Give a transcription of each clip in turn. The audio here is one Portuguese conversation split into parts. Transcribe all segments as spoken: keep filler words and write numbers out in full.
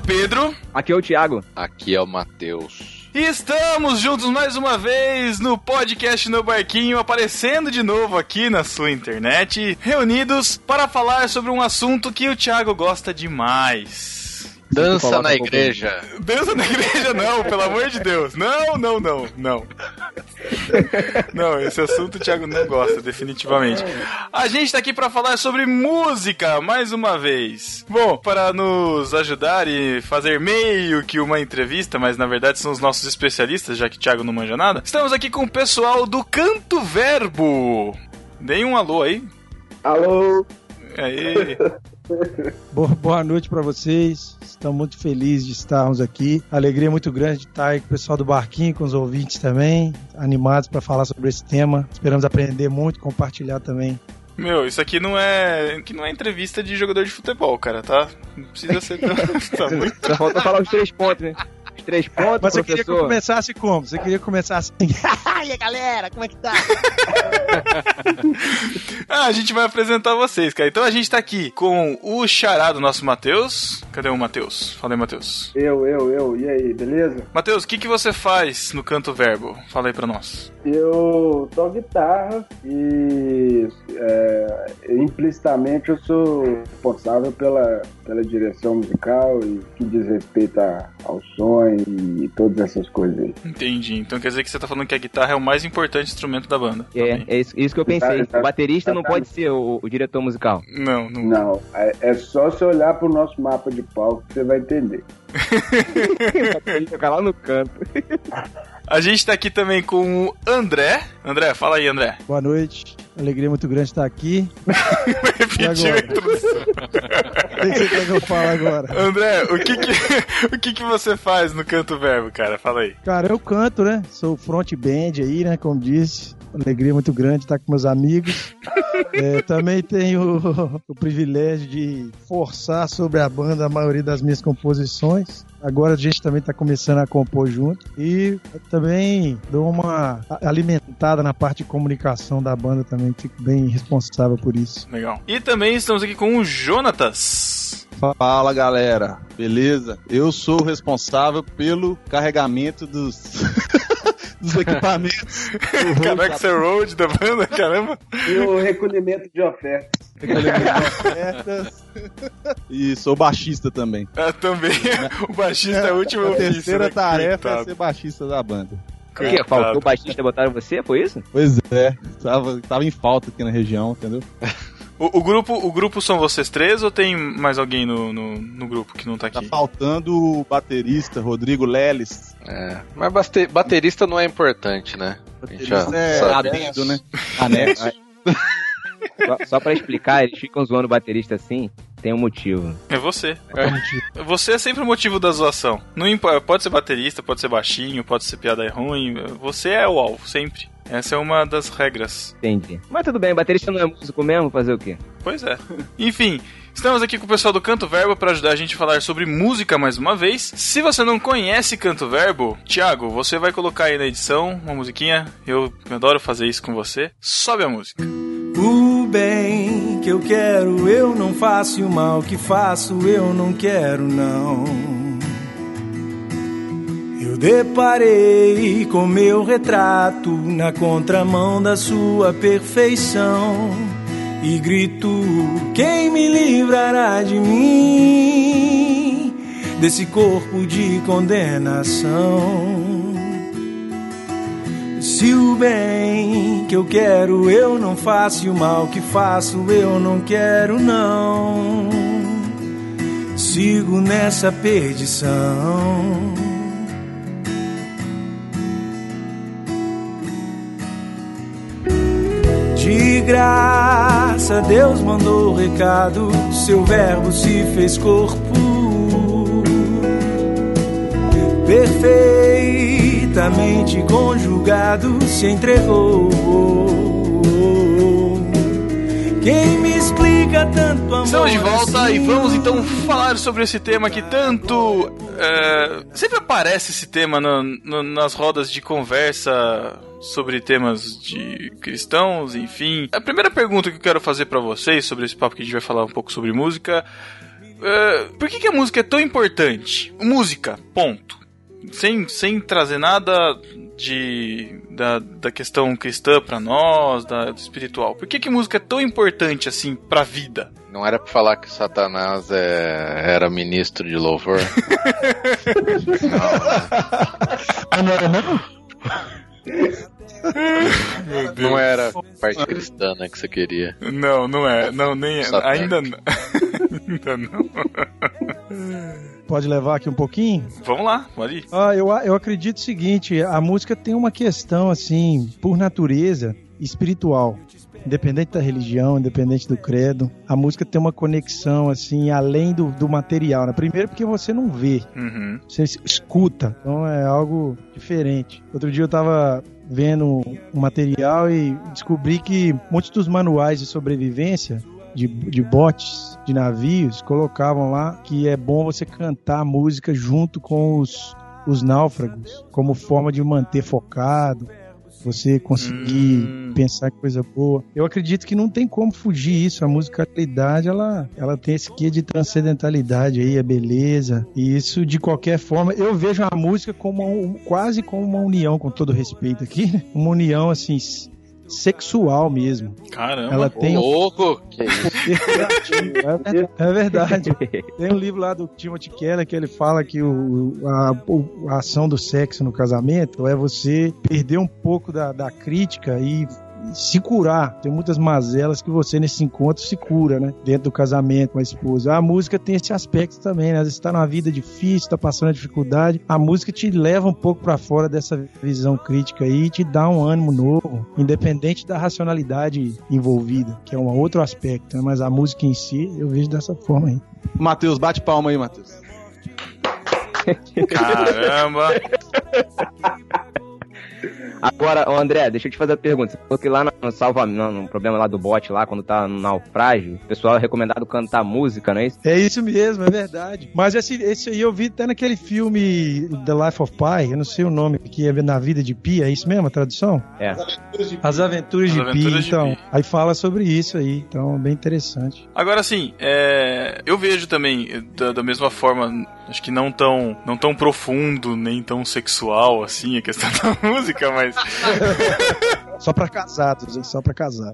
Pedro. Aqui é o Thiago. Aqui é o Matheus. E estamos juntos mais uma vez no podcast No Barquinho, aparecendo de novo aqui na sua internet, reunidos para falar sobre um assunto que o Thiago gosta demais. Dança na igreja. Dança na igreja não, pelo amor de Deus. Não, não, não, não. Não, esse assunto o Thiago não gosta, definitivamente. A gente tá aqui pra falar sobre música, mais uma vez. Bom, para nos ajudar e fazer meio que uma entrevista, mas na verdade são os nossos especialistas, já que o Thiago não manja nada, estamos aqui com o pessoal do Canto Verbo. Deem um alô aí. Alô. Aí. Boa, boa noite pra vocês. Estamos muito felizes de estarmos aqui. Alegria muito grande de estar aí com o pessoal do Barquinho, com os ouvintes também, animados para falar sobre esse tema. Esperamos aprender muito, compartilhar também. Meu, isso aqui não é, que não é entrevista de jogador de futebol, cara, tá? Não precisa ser tão... tá muito... Só falta falar os três pontos, né? Os três pontos, mas você professor. queria que eu começasse como? Você queria começar assim? E aí, galera, como é que tá? Ah, a gente vai apresentar vocês, cara. Então a gente tá aqui com o xará do nosso Matheus. Cadê o Matheus? Fala aí, Matheus. Eu, eu, eu. E aí, beleza? Matheus, o que, que você faz no Canto Verbo? Fala aí pra nós. Eu toco guitarra e é, implicitamente eu sou responsável pela, pela direção musical e que diz respeito a, ao som e todas essas coisas aí. Entendi. Então quer dizer que você tá falando que a guitarra é o mais importante instrumento da banda. É, é isso, isso que eu pensei. O baterista não pode ser o, o diretor musical. Não, não. Não, é, é só você olhar pro nosso mapa de palco que você vai entender. Ficar lá no canto. A gente tá aqui também com o André. André, fala aí, André. Boa noite. Alegria muito grande estar aqui. Repetiu a introdução. O que você quer que eu fale agora? André, o que que, o que que você faz no Canto Verbo, cara? Fala aí. Cara, eu canto, né? Sou front band aí, né? Como disse. Alegria muito grande estar com meus amigos. É, também tenho o, o privilégio de forçar sobre a banda a maioria das minhas composições. Agora a gente também está começando a compor junto. E também dou uma alimentada na parte de comunicação da banda também. Fico bem responsável por isso. Legal. E também estamos aqui com o Jonatas. Fala, galera. Beleza? Eu sou o responsável pelo carregamento dos... dos equipamentos. Caraca, você é road da banda, caramba. E o recolhimento de ofertas. Recolhimento de ofertas. E sou baixista também. Ah, também. O baixista é, é o último ofício. A terceira né? tarefa Coitado. é ser baixista da banda. O que? Faltou o baixista e botaram você? Foi isso? Pois é. Tava, tava em falta aqui na região, entendeu? O, o, grupo, o grupo são vocês três ou tem mais alguém no, no, no grupo que não tá aqui? Tá faltando o baterista, Rodrigo Leles. É, mas bate- baterista não é importante, né? Baterista é adendo, né? Anexo. Só, só pra explicar, eles ficam zoando o baterista assim, tem um motivo. É você. É um motivo. Você é sempre o motivo da zoação. Não importa, pode ser baterista, pode ser baixinho, pode ser piada ruim. Você é o alvo, sempre. Essa é uma das regras. Entendi. Mas tudo bem, baterista não é músico mesmo, fazer o quê? Pois é. Enfim, estamos aqui com o pessoal do Canto Verbo para ajudar a gente a falar sobre música mais uma vez. Se você não conhece Canto Verbo, Thiago, você vai colocar aí na edição uma musiquinha. Eu adoro fazer isso com você. Sobe a música. O bem que eu quero eu não faço, e o mal que faço eu não quero, não. Eu deparei com meu retrato na contramão da sua perfeição e grito: quem me livrará de mim, desse corpo de condenação? Se o bem que eu quero eu não faço, e o mal que faço eu não quero, não. Sigo nessa perdição. De graça Deus mandou o recado, seu verbo se fez corpo, perfeitamente conjugado se entregou. Quem me explica tanto amor? Estamos de volta assim? E vamos então falar sobre esse tema que tanto... É, sempre aparece esse tema no, no, nas rodas de conversa sobre temas de cristãos, enfim. A primeira pergunta que eu quero fazer pra vocês sobre esse papo que a gente vai falar um pouco sobre música... uh, por que, que a música é tão importante? Música, ponto. Sem, sem trazer nada de, da, da questão cristã pra nós, da, do espiritual. Por que, que música é tão importante assim pra vida? Não era pra falar que Satanás é, era ministro de louvor? Não, não era não? Não era parte cristã, né, que você queria. Não, não é. Não, nem é. Ainda não. Ainda não. Pode levar aqui um pouquinho? Vamos lá, pode ir. Ah, eu, eu acredito o seguinte, a música tem uma questão, assim, por natureza, espiritual. Independente da religião, independente do credo, a música tem uma conexão, assim, além do, do material, né? Primeiro porque você não vê, uhum. Você escuta, então é algo diferente. Outro dia eu tava vendo um material e descobri que muitos dos manuais de sobrevivência de, de botes, de navios, colocavam lá que é bom você cantar música junto com os, os náufragos, como forma de manter focado, você conseguir hum. pensar coisa boa. Eu acredito que não tem como fugir isso. A musicalidade, ela, ela tem esse quê de transcendentalidade aí, a beleza. E isso, de qualquer forma, eu vejo a música como um, quase como uma união, com todo respeito aqui, né? Uma união, assim, sexual mesmo. Caramba, ela tem um louco! Que é, é verdade. Tem um livro lá do Timothy Keller que ele fala que o, a, a ação do sexo no casamento é você perder um pouco da, da crítica e se curar. Tem muitas mazelas que você nesse encontro se cura, né? Dentro do casamento com a esposa. A música tem esse aspecto também, né? Às vezes você tá numa vida difícil, tá passando dificuldade, a música te leva um pouco pra fora dessa visão crítica aí e te dá um ânimo novo, independente da racionalidade envolvida, que é um outro aspecto, né? Mas a música em si, eu vejo dessa forma aí. Matheus, bate palma aí, Matheus. Caramba! Agora, ô André, deixa eu te fazer a pergunta. Você falou que lá no, salva, no, no problema lá do bote, lá, quando tá no naufrágio, o pessoal é recomendado cantar música, não é isso? É isso mesmo, é verdade. Mas esse, esse aí eu vi até naquele filme The Life of Pi, eu não sei o nome, que é Na Vida de Pi, é isso mesmo a tradução? É. As Aventuras de Pi. As Aventuras de Pi, então. Pi. Aí fala sobre isso aí, então bem interessante. Agora, assim, é, eu vejo também, da, da mesma forma, acho que não tão, não tão profundo, nem tão sexual, assim, a questão da música, mas... Só pra casados, hein? Só pra casar.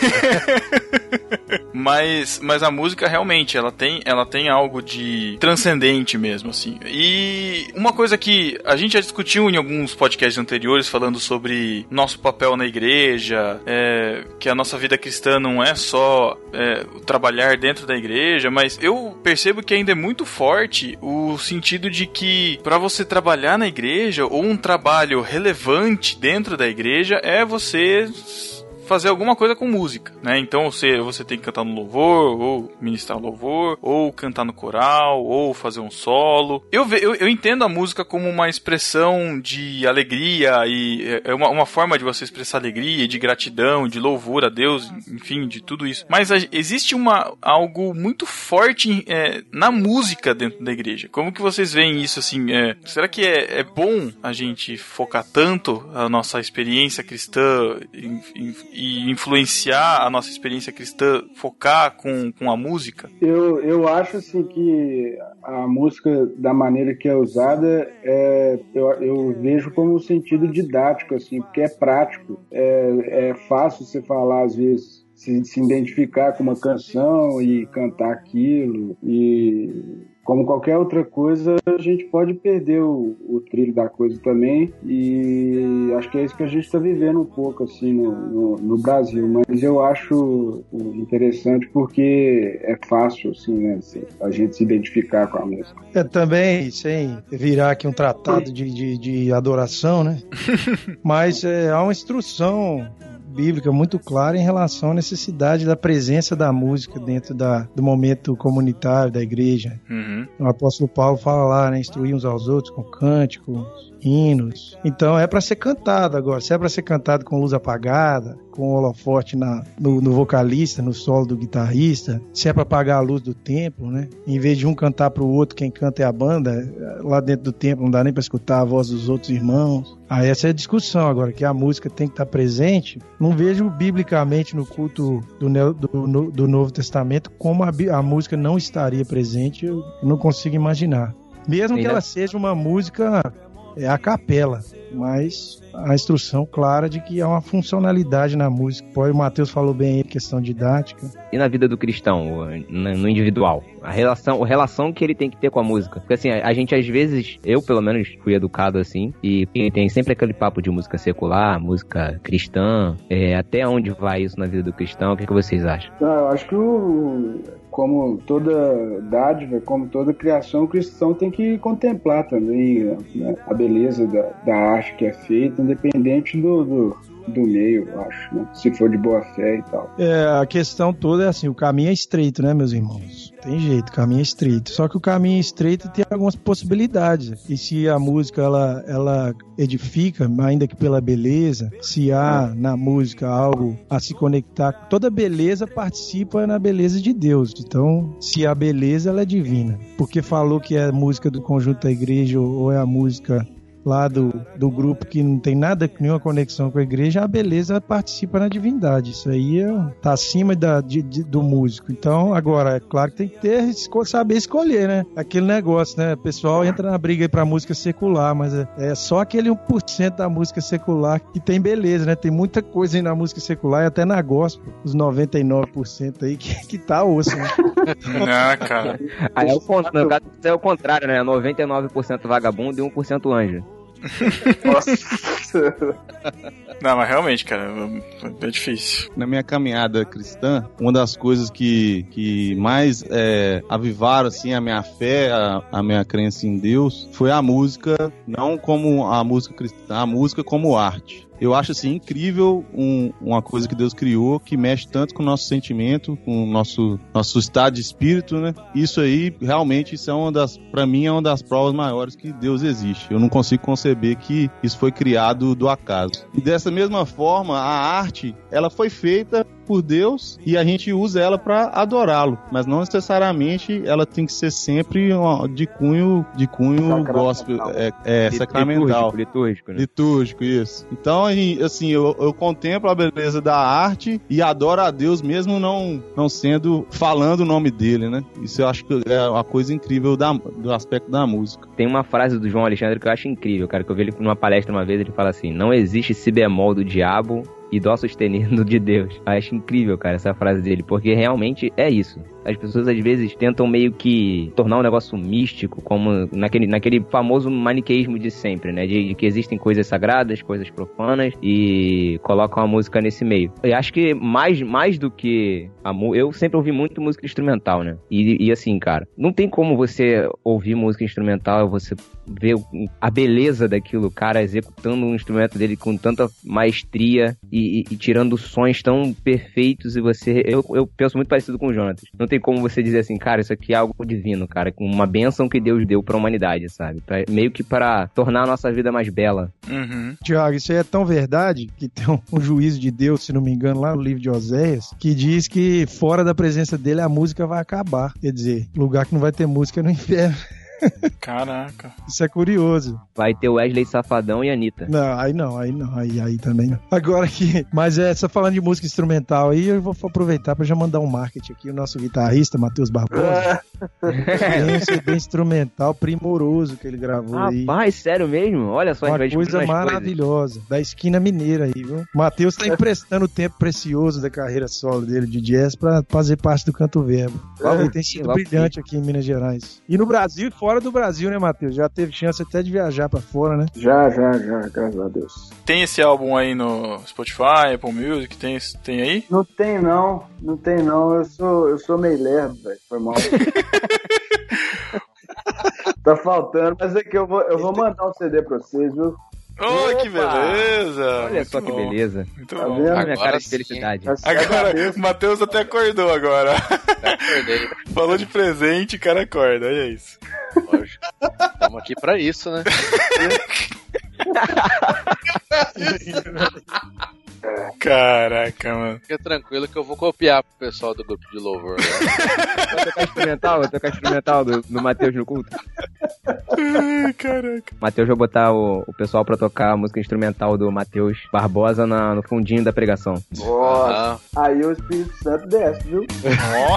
mas, mas a música realmente, ela tem, ela tem algo de transcendente mesmo, assim. E uma coisa que a gente já discutiu em alguns podcasts anteriores, falando sobre nosso papel na igreja, é, que a nossa vida cristã não é só é, trabalhar dentro da igreja, mas eu percebo que ainda é muito forte o sentido de que para você trabalhar na igreja, ou um trabalho relevante dentro da igreja, é você fazer alguma coisa com música, né? Então você, você tem que cantar no louvor, ou ministrar louvor, ou cantar no coral, ou fazer um solo. Eu, eu, eu entendo a música como uma expressão de alegria, e é uma, uma forma de você expressar alegria, de gratidão, de louvor a Deus, enfim, de tudo isso. Mas a, existe uma, algo muito forte é, na música dentro da igreja. Como que vocês veem isso, assim? É, será que é, é bom a gente focar tanto a nossa experiência cristã em, em, e influenciar a nossa experiência cristã, focar com, com a música? Eu, eu acho assim que a música, da maneira que é usada, é, eu, eu vejo como um sentido didático, assim, porque é prático. É, é fácil você falar, às vezes, se, se identificar com uma canção e cantar aquilo, e como qualquer outra coisa, a gente pode perder o, o trilho da coisa também, e acho que é isso que a gente está vivendo um pouco assim no, no, no Brasil, mas eu acho interessante porque é fácil assim, né, a gente se identificar com a música. É também, sem virar aqui um tratado de, de, de adoração, né? Mas é, há uma instrução bíblica muito clara em relação à necessidade da presença da música dentro da, do momento comunitário da igreja. Uhum. O apóstolo Paulo fala lá, né, instruir uns aos outros com cânticos, hinos. Então é para ser cantado agora. Se é para ser cantado com luz apagada, com o holofote na, no, no vocalista, no solo do guitarrista, se é para apagar a luz do templo, né? Em vez de um cantar pro outro, quem canta é a banda, lá dentro do templo não dá nem para escutar a voz dos outros irmãos. Aí essa é a discussão agora, que a música tem que estar presente. Não vejo biblicamente no culto do, do, do Novo Testamento como a, a música não estaria presente, eu não consigo imaginar. Mesmo que ela seja uma música é, a capela, mas a instrução clara de que há uma funcionalidade na música. O Matheus falou bem aí, questão didática. E na vida do cristão, no individual? A relação, a relação que ele tem que ter com a música. Porque assim, a gente às vezes, eu pelo menos fui educado assim, e tem sempre aquele papo de música secular, música cristã, é, até onde vai isso na vida do cristão? O que, que vocês acham? Eu acho que o, como toda dádiva, como toda criação, o cristão tem que contemplar também, né, a beleza da, da arte que é feita, independente do, do, do meio, eu acho, né? Se for de boa fé e tal. É, a questão toda é assim, o caminho é estreito, né, meus irmãos? Tem jeito, o caminho é estreito. Só que o caminho estreito tem algumas possibilidades. E se a música, ela, ela edifica, ainda que pela beleza, se há na música algo a se conectar, toda beleza participa na beleza de Deus. Então, se a beleza, ela é divina. Porque falou que é a música do conjunto da igreja ou é a música lá do, do grupo que não tem nada, nenhuma conexão com a igreja, a beleza participa na divindade. Isso aí é, tá acima da, de, de, do músico. Então, agora, é claro que tem que ter, saber escolher, né? Aquele negócio, né? O pessoal entra na briga aí pra música secular, mas é, é só aquele um por cento da música secular que tem beleza, né? Tem muita coisa aí na música secular e até na gospel, os noventa e nove por cento aí que, que tá osso, né? Não, cara. Aí é o, no caso, é o contrário, né? noventa e nove por cento vagabundo e um por cento anjo. Nossa. Não, mas realmente, cara, é difícil. Na minha caminhada cristã, uma das coisas que, que mais é, avivaram assim, a minha fé, a, a minha crença em Deus, foi a música, não como a música cristã, a música como arte. Eu acho assim incrível um, uma coisa que Deus criou que mexe tanto com o nosso sentimento, com o nosso, nosso estado de espírito, né? Isso aí, realmente, isso é uma das, pra mim, é uma das provas maiores que Deus existe. Eu não consigo conceber que isso foi criado do acaso. E dessa mesma forma, a arte, ela foi feita por Deus e a gente usa ela para adorá-lo, mas não necessariamente ela tem que ser sempre de cunho de cunho gospel, é, é sacramental, litúrgico, né? Litúrgico, isso. Então, assim, eu, eu contemplo a beleza da arte e adoro a Deus mesmo não, não sendo, falando o nome dele, né? Isso eu acho que é uma coisa incrível da, do aspecto da música. Tem uma frase do João Alexandre que eu acho incrível, cara, que eu vi ele numa palestra uma vez, ele fala assim: não existe si bemol do diabo e dó sustenido de Deus. Eu acho incrível, cara, essa frase dele, porque realmente é isso. As pessoas às vezes tentam meio que tornar um negócio místico, como naquele, naquele famoso maniqueísmo de sempre, né? De, de que existem coisas sagradas, coisas profanas, e colocam a música nesse meio. Eu acho que mais, mais do que a música, eu sempre ouvi muito música instrumental, né? E, e assim, cara, não tem como você ouvir música instrumental, você ver a beleza daquilo, o cara executando um instrumento dele com tanta maestria e, e, e tirando sons tão perfeitos, e você... Eu, eu penso muito parecido com o Jonatas. Não tem como você dizer assim, cara, isso aqui é algo divino, cara, com uma bênção que Deus deu pra humanidade, sabe? Pra, meio que para tornar a nossa vida mais bela. Uhum. Tiago, isso aí é tão verdade que tem um, um juízo de Deus, se não me engano, lá no livro de Oséias, que diz que fora da presença dele a música vai acabar. Quer dizer, lugar que não vai ter música é no inferno. Caraca. Isso é curioso. Vai ter Wesley Safadão e Anitta. Não, aí não, aí não, aí, aí também não. Agora aqui, mas é, só falando de música instrumental aí, eu vou aproveitar pra já mandar um marketing aqui, o nosso guitarrista, Matheus Barbosa. Tem um C D instrumental primoroso que ele gravou aí. Rapaz, sério mesmo? Olha só, uma a gente vai coisa maravilhosa, coisas. Da esquina mineira aí, viu? Matheus tá emprestando o tempo precioso da carreira solo dele de jazz pra fazer parte do Canto Verbo. Ele tem sido Logo brilhante que... aqui em Minas Gerais. E no Brasil e fora do Brasil, né, Matheus? Já teve chance até de viajar pra fora, né? Já, já, já, graças a Deus. Tem esse álbum aí no Spotify, Apple Music, tem, tem aí? Não tem não, não tem não, eu sou, eu sou meio lerdo, velho, foi mal. Tá faltando, mas é que eu vou, eu vou mandar um C D pra vocês, viu? Oh, Opa! que beleza! Olha Muito só que bom. beleza. Muito Tá bom. vendo? Olha a minha cara de sim. felicidade. Agora, o Matheus até acordou agora. Acordei. Falou de presente, o cara acorda, olha isso. Lógico. Estamos aqui pra isso, né? Caraca, mano. Fica tranquilo que eu vou copiar pro pessoal do grupo de louvor. Né? Vai tocar instrumental? Vai tocar instrumental do, do Matheus no culto? Ai, caraca. Matheus vai botar o, o pessoal pra tocar a música instrumental do Matheus Barbosa na, no fundinho da pregação. Nossa, ah. Aí o Espírito Santo desce, viu? Ó.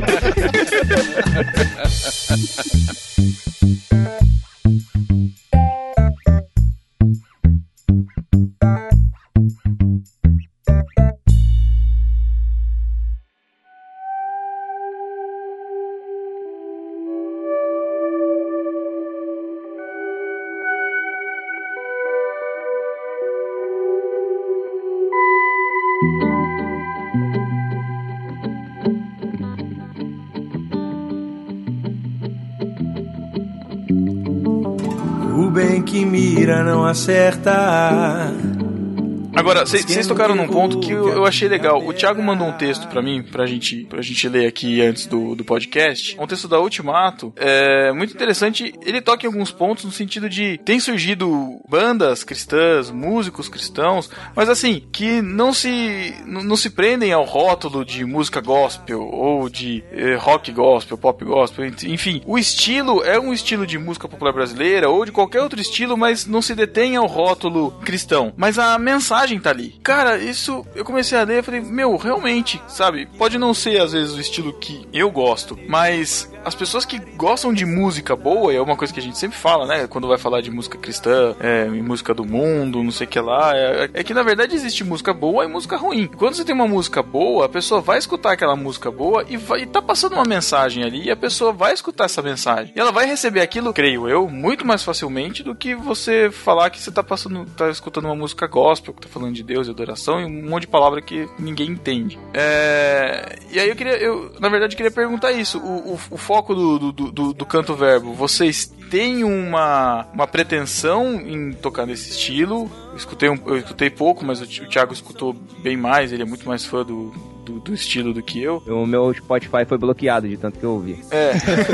O bem que mira não acerta. Agora, vocês tocaram num ponto que eu, eu achei legal. O Thiago mandou um texto pra mim, pra gente, pra gente ler aqui antes do, do podcast. Um texto da Ultimato. É muito interessante. Ele toca em alguns pontos no sentido de... Tem surgido bandas cristãs, músicos cristãos, mas assim, que não se, não se prendem ao rótulo de música gospel, ou de eh, rock gospel, pop gospel, enfim. O estilo é um estilo de música popular brasileira, ou de qualquer outro estilo, mas não se detém ao rótulo cristão. Mas a mensagem tá ali. Cara, isso eu comecei a ler e falei, meu, realmente, sabe? Pode não ser às vezes o estilo que eu gosto, mas as pessoas que gostam de música boa, e é uma coisa que a gente sempre fala, né? Quando vai falar de música cristã, é, música do mundo, não sei o que lá, é, é que na verdade existe música boa e música ruim. E quando você tem uma música boa, a pessoa vai escutar aquela música boa e, vai, e tá passando uma mensagem ali, e a pessoa vai escutar essa mensagem. E ela vai receber aquilo, creio eu, muito mais facilmente do que você falar que você tá passando, tá escutando uma música gospel, que tá falando de Deus e adoração, e um monte de palavra que ninguém entende. É... E aí eu queria, eu, na verdade, queria perguntar isso. O, o, o foco do, do, do, do canto verbo, vocês têm uma, uma pretensão em tocar nesse estilo? Eu escutei, um, eu escutei pouco, mas o, o Thiago escutou bem mais, ele é muito mais fã do, do, do estilo do que eu. O meu Spotify foi bloqueado de tanto que eu ouvi. É.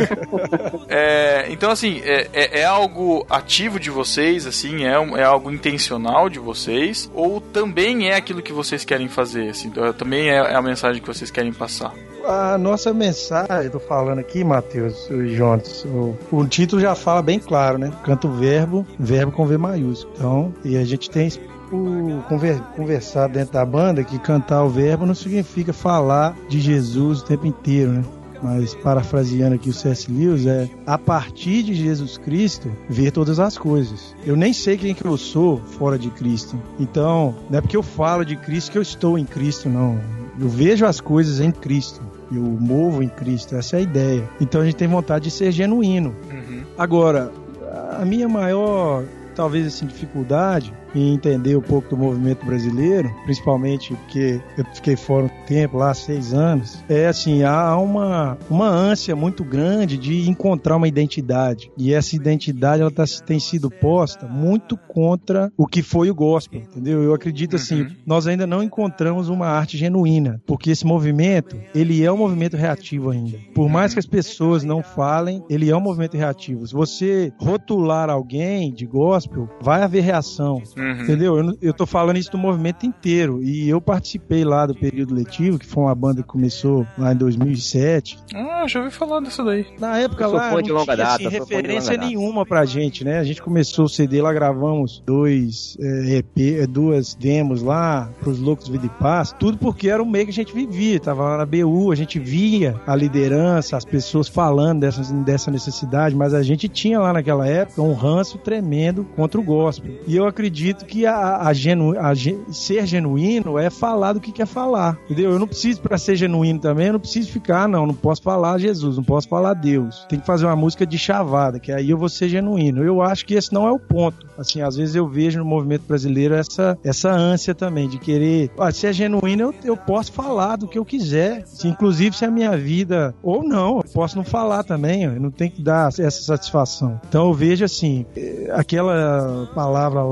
é então, assim, é, é, é algo ativo de vocês, assim, é, é algo intencional de vocês, ou também é aquilo que vocês querem fazer, assim, também é, é a mensagem que vocês querem passar? A nossa mensagem, eu tô falando aqui, Matheus e Jones, o, o título já fala bem claro, né? Canto verbo, verbo com V maiúsculo. Então, e a gente tem o conver, conversar dentro da banda que cantar o verbo não significa falar de Jesus o tempo inteiro, né? Mas parafraseando aqui o C S Lewis, é a partir de Jesus Cristo ver todas as coisas. Eu nem sei quem que eu sou fora de Cristo. Então, não é porque eu falo de Cristo que eu estou em Cristo, não. Eu vejo as coisas em Cristo. Eu movo em Cristo. Essa é a ideia. Então a gente tem vontade de ser genuíno. Uhum. Agora, a minha maior, talvez assim, dificuldade em entender um pouco do movimento brasileiro, principalmente porque eu fiquei fora um tempo, lá seis anos, é assim, há uma, uma ânsia muito grande de encontrar uma identidade, e essa identidade ela tá, tem sido posta muito contra o que foi o gospel, entendeu? Eu acredito assim, uhum. nós ainda não encontramos uma arte genuína, porque esse movimento, ele é um movimento reativo ainda, por mais que as pessoas não falem, ele é um movimento reativo. Se você rotular alguém de gospel, vai haver reação. Uhum. Entendeu? Eu, eu tô falando isso do movimento inteiro. E eu participei lá do período letivo, que foi uma banda que começou lá em dois mil e sete. Ah, já ouvi falar disso daí. Na época lá, não tinha data, assim, referência nenhuma pra gente, né? A gente começou o C D lá, gravamos dois é, E P, duas demos lá pros Loucos Vida e Paz. Tudo porque era o meio que a gente vivia. Tava lá na B U, a gente via a liderança, as pessoas falando dessa, dessa necessidade, mas a gente tinha lá naquela época um ranço tremendo contra o gospel. E eu acredito que a, a genu, a, ser genuíno é falar do que quer falar, entendeu? Eu não preciso, pra ser genuíno também, eu não preciso ficar, não, não posso falar Jesus, não posso falar Deus. Tem que fazer uma música de chavada, que aí eu vou ser genuíno. Eu acho que esse não é o ponto. Assim, às vezes eu vejo no movimento brasileiro essa, essa ânsia também de querer, ó, se é genuíno, eu, eu posso falar do que eu quiser. Se, inclusive, se é a minha vida, ou não, eu posso não falar também, eu não tenho que dar essa satisfação. Então eu vejo assim, aquela palavra lá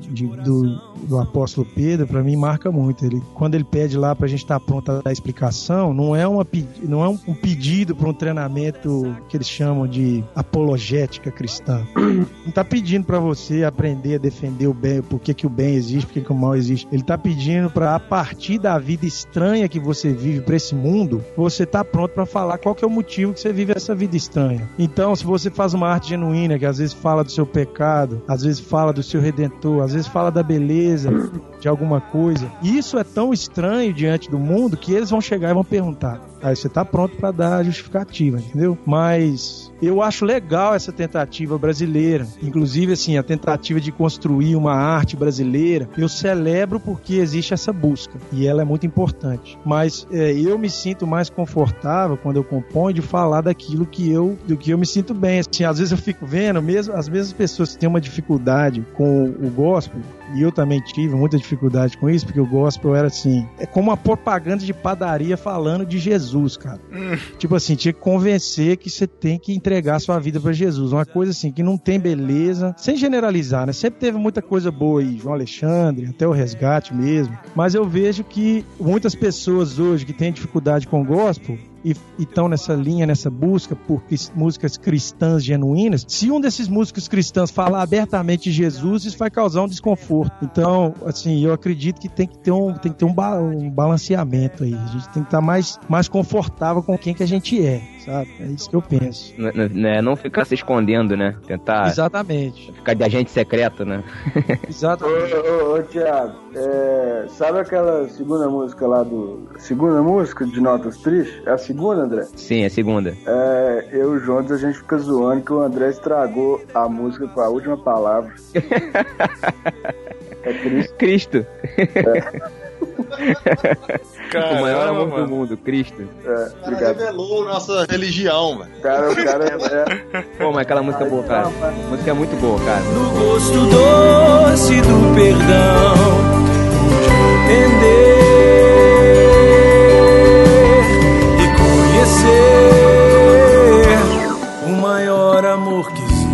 de, do, do apóstolo Pedro, pra mim marca muito. Ele, quando ele pede lá pra gente estar pronto a dar explicação, não é, uma, não é um, um pedido para um treinamento que eles chamam de apologética cristã. Não tá pedindo pra você aprender a defender o bem, por que que o bem existe, por que que o mal existe. Ele tá pedindo pra, a partir da vida estranha que você vive pra esse mundo, você tá pronto pra falar qual que é o motivo que você vive essa vida estranha. Então, se você faz uma arte genuína, que às vezes fala do seu pecado, às vezes fala do seu Redentor, às vezes fala da beleza de alguma coisa, isso é tão estranho diante do mundo que eles vão chegar e vão perguntar. Aí você tá pronto pra dar a justificativa, entendeu? Mas eu acho legal essa tentativa brasileira. Inclusive, assim, a tentativa de construir uma arte brasileira, eu celebro porque existe essa busca. E ela é muito importante. Mas é, eu me sinto mais confortável quando eu componho de falar daquilo que eu, do que eu me sinto bem. Assim, às vezes eu fico vendo, mesmo, as mesmas pessoas que têm uma dificuldade com o gospel, e eu também tive muita dificuldade com isso, porque o gospel era assim, é como uma propaganda de padaria falando de Jesus, cara. Hum. Tipo assim, tinha que convencer que você tem que entregar a sua vida pra Jesus. Uma coisa assim, que não tem beleza, sem generalizar, né? Sempre teve muita coisa boa aí, João Alexandre, até o Resgate mesmo. Mas eu vejo que muitas pessoas hoje que têm dificuldade com o gospel e estão nessa linha, nessa busca por músicas cristãs genuínas, se um desses músicos cristãos falar abertamente de Jesus, isso vai causar um desconforto. Então, assim, eu acredito que tem que ter um, tem que ter um, ba- um balanceamento aí. A gente tem que estar mais, mais confortável com quem que a gente é, sabe? É isso que eu penso. Não, não, não ficar se escondendo, né? Tentar... Exatamente. Ficar de agente secreto, né? Exatamente. Ô, ô, ô Thiago, é, sabe aquela segunda música lá do... Segunda música de Notas Tristes? É a segunda, André? Sim, é a segunda. É, eu e o Jones, a gente fica zoando que o André estragou a música com a última palavra. É Cristo. Cristo. É. Caramba, o maior amor mano. do mundo, Cristo. É, o cara revelou nossa religião, velho. Cara, o cara é... Pô, mas aquela música é boa, cara. A música é muito boa, cara. No gosto doce do perdão, pude entender e conhecer o maior amor que existe.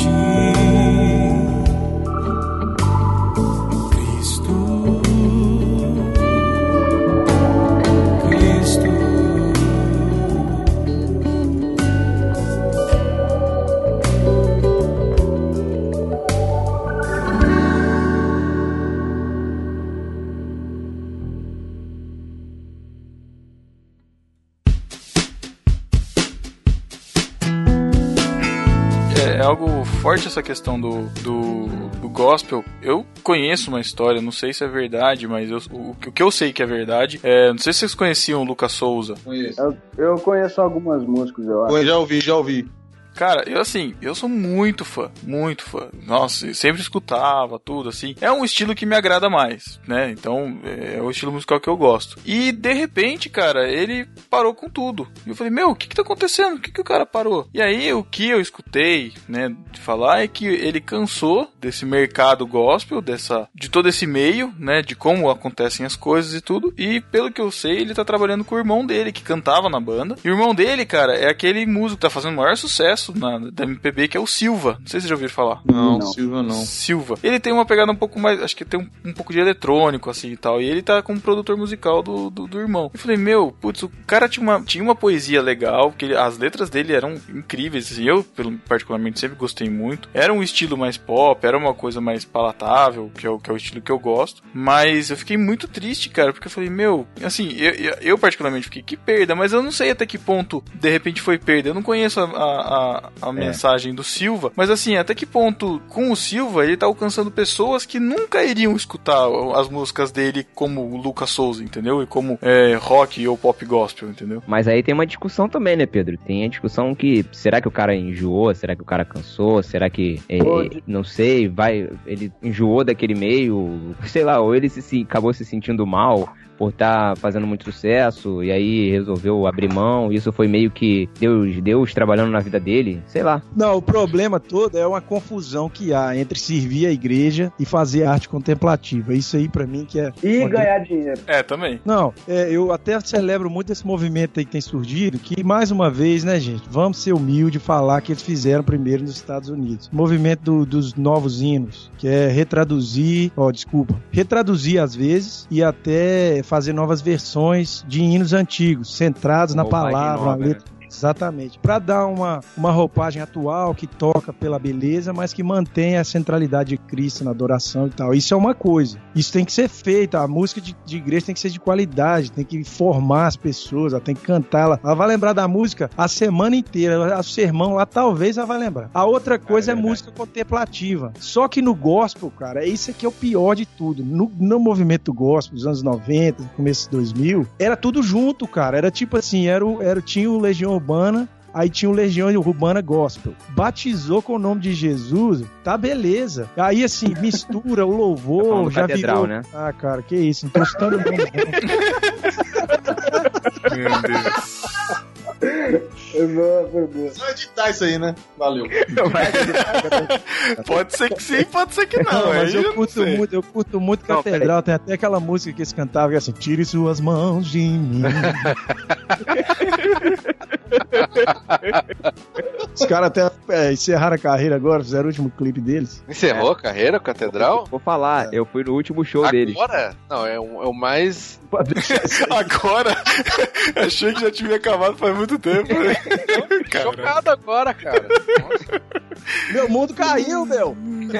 É algo forte essa questão do, do, do gospel. Eu conheço uma história, não sei se é verdade, mas eu, o, o que eu sei que é verdade, é, não sei se vocês conheciam o Lucas Souza. Conheço. Eu, eu conheço algumas músicas, eu acho. Já ouvi, já ouvi. Cara, eu assim, eu sou muito fã, muito fã. Nossa, eu sempre escutava tudo, assim. É um estilo que me agrada mais, né? Então, é o estilo musical que eu gosto. E, de repente, cara, ele parou com tudo. E eu falei, meu, o que que tá acontecendo? O que que o cara parou? E aí, o que eu escutei, né, de falar é que ele cansou desse mercado gospel, dessa, de todo esse meio, né, de como acontecem as coisas e tudo. E, pelo que eu sei, ele tá trabalhando com o irmão dele, que cantava na banda. E o irmão dele, cara, é aquele músico que tá fazendo o maior sucesso Na, da M P B, que é o Silva. Não sei se vocês já ouviram falar. Não, não, Silva não. Silva. Ele tem uma pegada um pouco mais, acho que tem um, um pouco de eletrônico, assim, e tal. E ele tá como produtor musical do, do, do irmão. Eu falei, meu, putz, o cara tinha uma, tinha uma poesia legal, porque ele, as letras dele eram incríveis, assim. Eu, particularmente, sempre gostei muito. Era um estilo mais pop, era uma coisa mais palatável, que é o, que é o estilo que eu gosto. Mas eu fiquei muito triste, cara, porque eu falei, meu, assim, eu, eu, eu particularmente fiquei, que perda, mas eu não sei até que ponto, de repente, foi perda. Eu não conheço a, a a, a é. mensagem do Silva, mas assim, até que ponto com o Silva ele tá alcançando pessoas que nunca iriam escutar as músicas dele como o Lucas Souza, entendeu? E como é, rock ou pop gospel, entendeu? Mas aí tem uma discussão também, né, Pedro? Tem a discussão que, será que o cara enjoou? Será que o cara cansou? Será que, é, não sei, vai, ele enjoou daquele meio? Sei lá, ou ele se, se, acabou se sentindo mal por estar tá fazendo muito sucesso, e aí resolveu abrir mão, isso foi meio que Deus, Deus trabalhando na vida dele, sei lá. Não, o problema todo é uma confusão que há entre servir a igreja e fazer arte contemplativa. Isso aí pra mim que é... E onde... ganhar dinheiro. É, também. Não, é, eu até celebro muito esse movimento aí que tem surgido, que mais uma vez, né, gente, vamos ser humildes e falar que eles fizeram primeiro nos Estados Unidos. O movimento do, dos novos hinos, que é retraduzir, ó, desculpa, retraduzir às vezes e até fazer novas versões de hinos antigos, centrados na palavra, na letra. Né? Exatamente. Para dar uma, uma roupagem atual que toca pela beleza, mas que mantém a centralidade de Cristo na adoração e tal. Isso é uma coisa. Isso tem que ser feito. A música de, de igreja tem que ser de qualidade, tem que formar as pessoas, ela tem que cantar. Ela, ela vai lembrar da música a semana inteira. O sermão lá talvez ela vai lembrar. A outra coisa é, é, é música contemplativa. Só que no gospel, cara, isso aqui é o pior de tudo. No, no movimento gospel dos anos noventa, começo de dois mil, era tudo junto, cara. Era tipo assim, era, o, era, tinha o Legião Urbana, aí tinha o Legião Urbana Gospel. Batizou com o nome de Jesus, tá beleza. Aí assim, mistura o louvor, já catedral, virou... né? Ah, cara, que isso, não tô chutando nome. Meu Deus. Só editar isso aí, né? Valeu. Pode ser que sim, pode ser que não. Não, mas eu, eu curto não muito, eu curto muito Não, catedral. Tem até aquela música que eles cantavam que é assim: tire suas mãos de mim. Os caras até é, encerraram a carreira agora, fizeram o último clipe deles. Encerrou a carreira, Catedral? Vou falar, eu fui no último show deles. Agora? Não, é o, é o mais... Agora? Achei que já tinha acabado faz muito tempo. Né? Chocado agora, cara. Nossa. Meu mundo caiu, meu!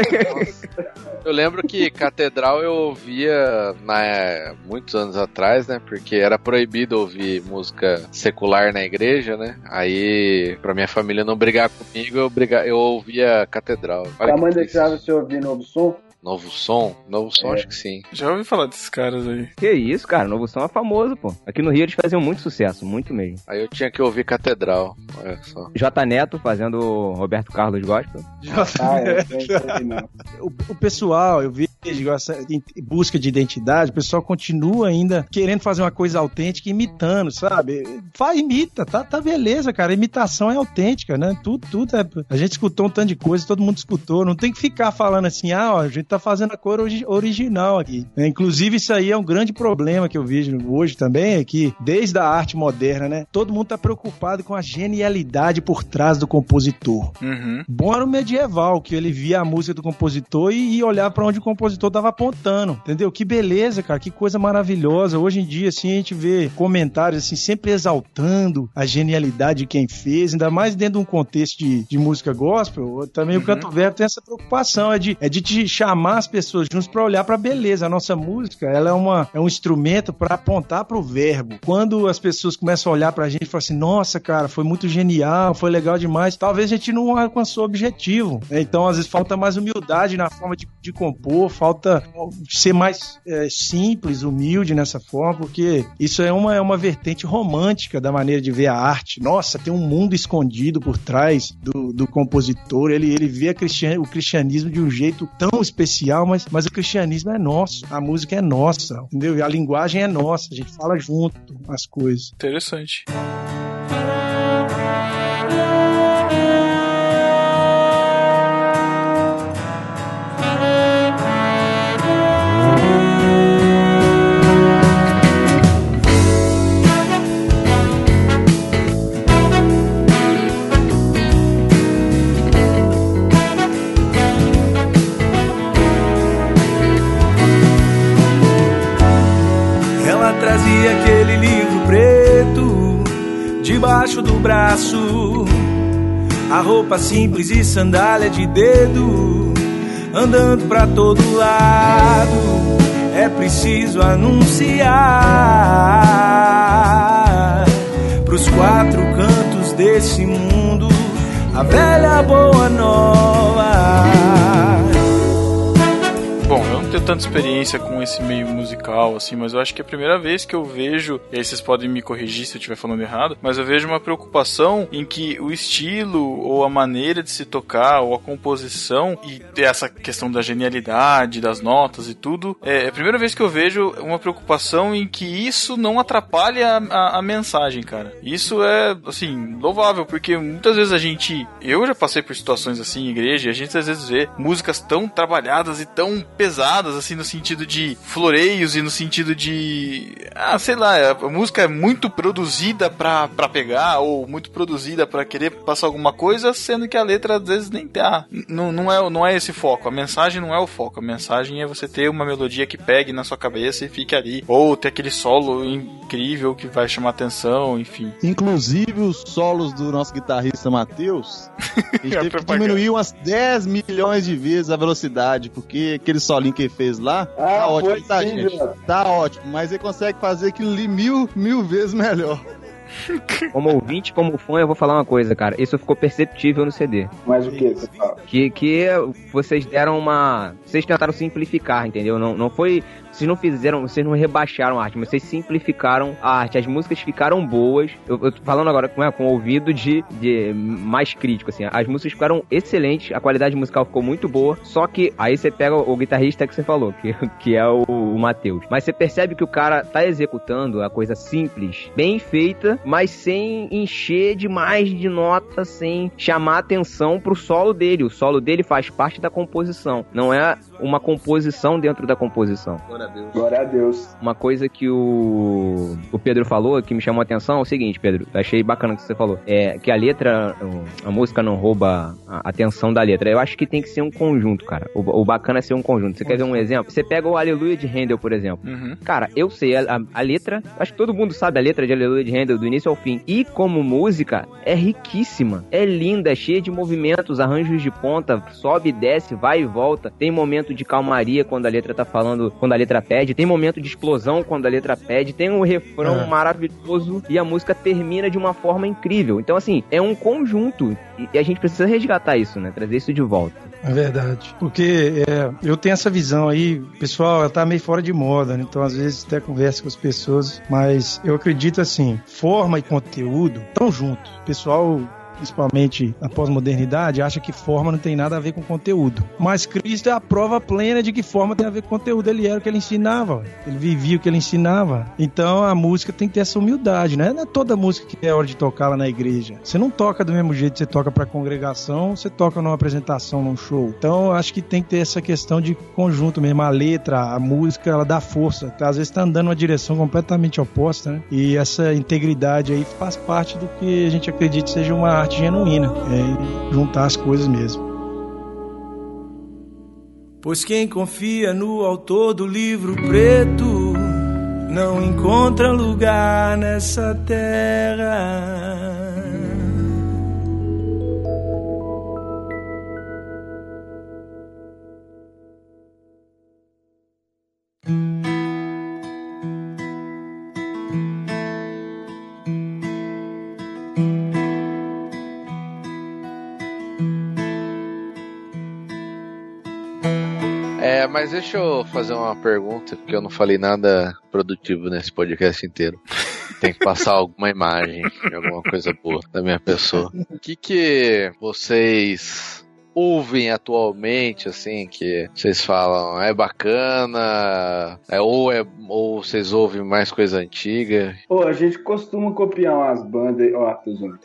Eu lembro que Catedral eu ouvia na, muitos anos atrás, né? Porque era proibido ouvir música secular na igreja, né? Aí, pra minha família não brigar comigo, eu, briga, eu ouvia Catedral. Olha a mãe deixava você ouvir Novo Som? Novo Som? Novo Som, É. acho que sim. Já ouvi falar desses caras aí. Que isso, cara, Novo Som é famoso, pô. Aqui no Rio eles faziam muito sucesso, muito mesmo. Aí eu tinha que ouvir Catedral, olha só. J Neto fazendo Roberto Carlos Gospel. Ah, é, não sei não. O, o pessoal, eu vejo essa busca de identidade, o pessoal continua ainda querendo fazer uma coisa autêntica, imitando, sabe? Faz, imita, tá, tá beleza, cara. A imitação é autêntica, né? Tudo, tudo é... A gente escutou um tanto de coisa, todo mundo escutou. Não tem que ficar falando assim, ah, ó, a gente tá fazendo a cor ori- original aqui. É, inclusive, isso aí é um grande problema que eu vejo hoje também, é que desde a arte moderna, né? Todo mundo tá preocupado com a genialidade por trás do compositor. Uhum. Bom era o medieval, que ele via a música do compositor e, e olhava pra onde o compositor tava apontando, entendeu? Que beleza, cara, que coisa maravilhosa. Hoje em dia, assim, a gente vê comentários, assim, sempre exaltando a genialidade de quem fez, ainda mais dentro de um contexto de, de música gospel. Também uhum. o Canto Verbo tem essa preocupação, é de, é de te chamar as pessoas juntos pra olhar pra beleza. A nossa música, ela é, uma, é um instrumento pra apontar pro verbo. Quando as pessoas começam a olhar pra gente e falam assim, nossa, cara, foi muito genial, foi legal demais, talvez a gente não alcançou o objetivo. Então, às vezes, falta mais humildade na forma de, de compor, falta ser mais é, simples, humilde nessa forma, porque isso é uma, é uma vertente romântica da maneira de ver a arte. Nossa, tem um mundo escondido por trás do, do compositor, ele, ele vê a cristian, o cristianismo de um jeito tão especial, mas, mas o cristianismo é nosso, a música é nossa, entendeu? A linguagem é nossa, a gente fala junto as coisas. Interessante. Trazia aquele livro preto debaixo do braço, a roupa simples e sandália de dedo, andando pra todo lado. É preciso anunciar pros quatro cantos desse mundo a velha boa nova. Bom, eu não tenho tanta experiência com esse meio musical, assim, mas eu acho que é a primeira vez que eu vejo, e aí vocês podem me corrigir se eu estiver falando errado, mas eu vejo uma preocupação em que o estilo, ou a maneira de se tocar, ou a composição, e essa questão da genialidade, das notas e tudo, é a primeira vez que eu vejo uma preocupação em que isso não atrapalha a, a, a mensagem, cara. Isso é, assim, louvável, porque muitas vezes a gente, eu já passei por situações assim em igreja, e a gente às vezes vê músicas tão trabalhadas e tão pesadas, assim, no sentido de floreios e no sentido de, ah, sei lá, a música é muito produzida pra, pra pegar, ou muito produzida pra querer passar alguma coisa, sendo que a letra às vezes nem tá, não, não, é, não é esse foco, a mensagem não é o foco, a mensagem é você ter uma melodia que pegue na sua cabeça e fique ali, ou ter aquele solo incrível que vai chamar atenção, enfim. Inclusive os solos do nosso guitarrista Matheus, a gente teve que diminuir umas dez milhões de vezes a velocidade, porque aquele solinho que ele fez lá, ah, tá ótimo, tá, sim, gente? Tá ótimo, mas ele consegue fazer aquilo ali mil, mil vezes melhor. Como ouvinte, como fã, eu vou falar uma coisa, cara. Isso ficou perceptível no C D. Mas o que você fala? Que, que vocês deram uma... Vocês tentaram simplificar, entendeu? Não, não foi... Vocês não fizeram, vocês não rebaixaram a arte, mas vocês simplificaram a arte. As músicas ficaram boas. Eu, eu tô falando agora com, é, com o ouvido de, de mais crítico, assim. As músicas ficaram excelentes, a qualidade musical ficou muito boa. Só que aí você pega o, o guitarrista que você falou, que, que é o, o Matheus. Mas você percebe que o cara tá executando a coisa simples, bem feita, mas sem encher demais de nota, sem chamar atenção pro solo dele. O solo dele faz parte da composição, não é uma composição dentro da composição. Glória a Deus. Glória a Deus. Uma coisa que o, o Pedro falou, que me chamou a atenção, é o seguinte, Pedro, achei bacana o que você falou, é que a letra, a música não rouba a atenção da letra. Eu acho que tem que ser um conjunto, cara. O, o bacana é ser um conjunto. Você quer ver um exemplo? Você pega o Aleluia de Handel, por exemplo. Uhum. Cara, eu sei, a, a, a letra, acho que todo mundo sabe a letra de Aleluia de Handel, do início ao fim. E como música, é riquíssima. É linda, é cheia de movimentos, arranjos de ponta, sobe e desce, vai e volta. Tem momento de calmaria quando a letra tá falando, quando a letra pede. Tem momento de explosão quando a letra pede. Tem um refrão é. maravilhoso e a música termina de uma forma incrível. Então, assim, é um conjunto e a gente precisa resgatar isso, né? Trazer isso de volta. É verdade. Porque é, eu tenho essa visão aí, pessoal, ela tá meio fora de moda, né? Então às vezes até converso com as pessoas, mas eu acredito assim, forma e conteúdo estão juntos. O pessoal, principalmente na pós-modernidade, acha que forma não tem nada a ver com conteúdo. Mas Cristo é a prova plena de que forma tem a ver com conteúdo. Ele era o que ele ensinava, ele vivia o que ele ensinava. Então a música tem que ter essa humildade, né? Não é toda música que é hora de tocar lá na igreja. Você não toca do mesmo jeito que você toca pra congregação, você toca numa apresentação, num show. Então acho que tem que ter essa questão de conjunto mesmo. A letra, a música, ela dá força. Às vezes tá andando numa direção completamente oposta, né? E essa integridade aí faz parte do que a gente acredita seja uma arte genuína, é juntar as coisas mesmo. Pois quem confia no autor do livro preto não encontra lugar nessa terra. É, mas deixa eu fazer uma pergunta, porque eu não falei nada produtivo nesse podcast inteiro. Tem que passar alguma imagem, alguma coisa boa da minha pessoa. O que que vocês ouvem atualmente, assim, que vocês falam, é bacana, é, ou, é, ou vocês ouvem mais coisa antiga? Pô, a gente costuma copiar umas bandas, ó, tô zoando.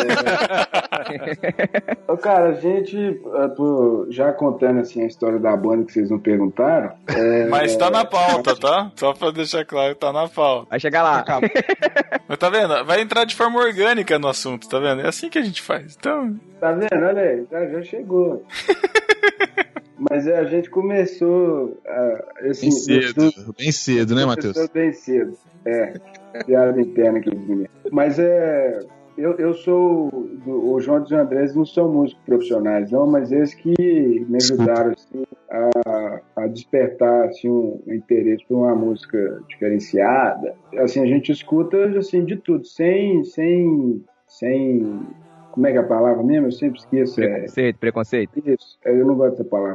É... Cara, a gente, tô já contando assim a história da banda que vocês não perguntaram. É... Mas tá na pauta, tá? Só pra deixar claro, tá na pauta. Vai chegar lá. Mas tá vendo? Vai entrar de forma orgânica no assunto, tá vendo? É assim que a gente faz. Então... Tá vendo? Olha aí, já, já chegou. Mas é, a gente começou uh, assim, bem cedo, começou, bem cedo, né, Matheus? Bem cedo, é. Piada interna que eu diria. Mas é, eu, eu sou, do, o João e o Andrés não são músicos profissionais, não, mas eles que me ajudaram assim, a, a despertar assim, um, um interesse por uma música diferenciada. Assim, a gente escuta assim, de tudo, sem, sem, sem... Como é que é a palavra mesmo? Eu sempre esqueço. Preconceito, é... preconceito. Isso, eu não gosto dessa palavra.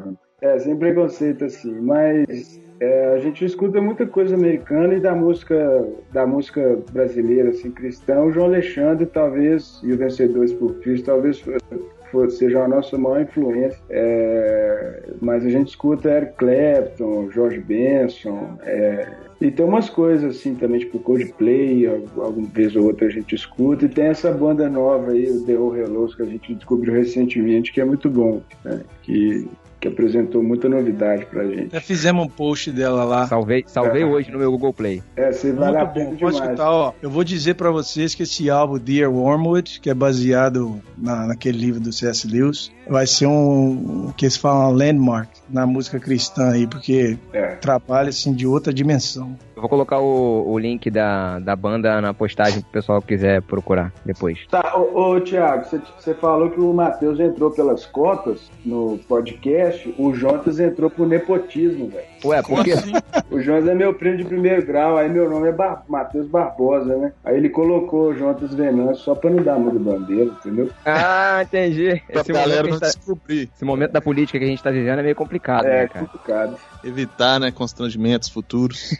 É, sem preconceito, assim, mas é, a gente escuta muita coisa americana e da música, da música brasileira, assim, cristã. O João Alexandre, talvez, e o Vencedores por Cristo, talvez for, seja a nossa maior influência. É, mas a gente escuta Eric Clapton, George Benson, é, e tem umas coisas assim também, tipo Coldplay, alguma vez ou outra a gente escuta, e tem essa banda nova aí, o The Who Hellos, que a gente descobriu recentemente, que é muito bom, né? que, que apresentou muita novidade pra gente. Já fizemos um post dela lá. Salvei, salvei É. hoje no meu Google Play. É, você vale a Muito pena bom, pode demais. escutar, ó. Eu vou dizer pra vocês que esse álbum Dear Wormwood, que é baseado na, naquele livro do C S Lewis, vai ser um, um que eles falam, um landmark na música cristã aí, porque É. trabalha assim de outra dimensão. Eu vou colocar o, o link da, da banda na postagem pro pessoal que quiser procurar depois. Tá, ô, ô Thiago, você, você falou que o Matheus entrou pelas cotas no podcast, o Jonas entrou por nepotismo, velho. Ué, por quê? O Jonas é meu primo de primeiro grau, aí meu nome é Bar- Matheus Barbosa, né? Aí ele colocou o Jonas Venâncio só pra não dar muita bandeira, entendeu? Ah, entendi. Pra Esse galera momento, não que a gente tá- descobrir. esse momento da política que a gente tá vivendo é meio complicado, É né, cara? complicado. Evitar, né, constrangimentos futuros.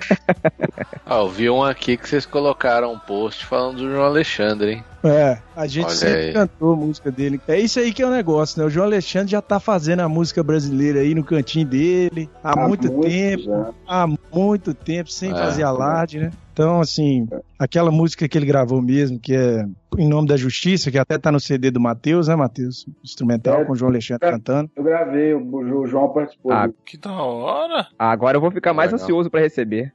Ah, eu vi um aqui que vocês colocaram um post falando do João Alexandre, hein? É, a gente Olha sempre aí. cantou a música dele. É isso aí que é o negócio, né? O João Alexandre já tá fazendo a música brasileira aí no cantinho dele há, Há muito muitos tempo, anos. há muito tempo, sem É. fazer alarde, né? Então, assim, aquela música que ele gravou mesmo, que é Em Nome da Justiça, que até tá no C D do Matheus, né, Matheus? Instrumental, É. com o João Alexandre É. cantando. Eu gravei, o, o João participou. Ah, Que da hora. Agora eu vou ficar mais Legal. ansioso pra receber.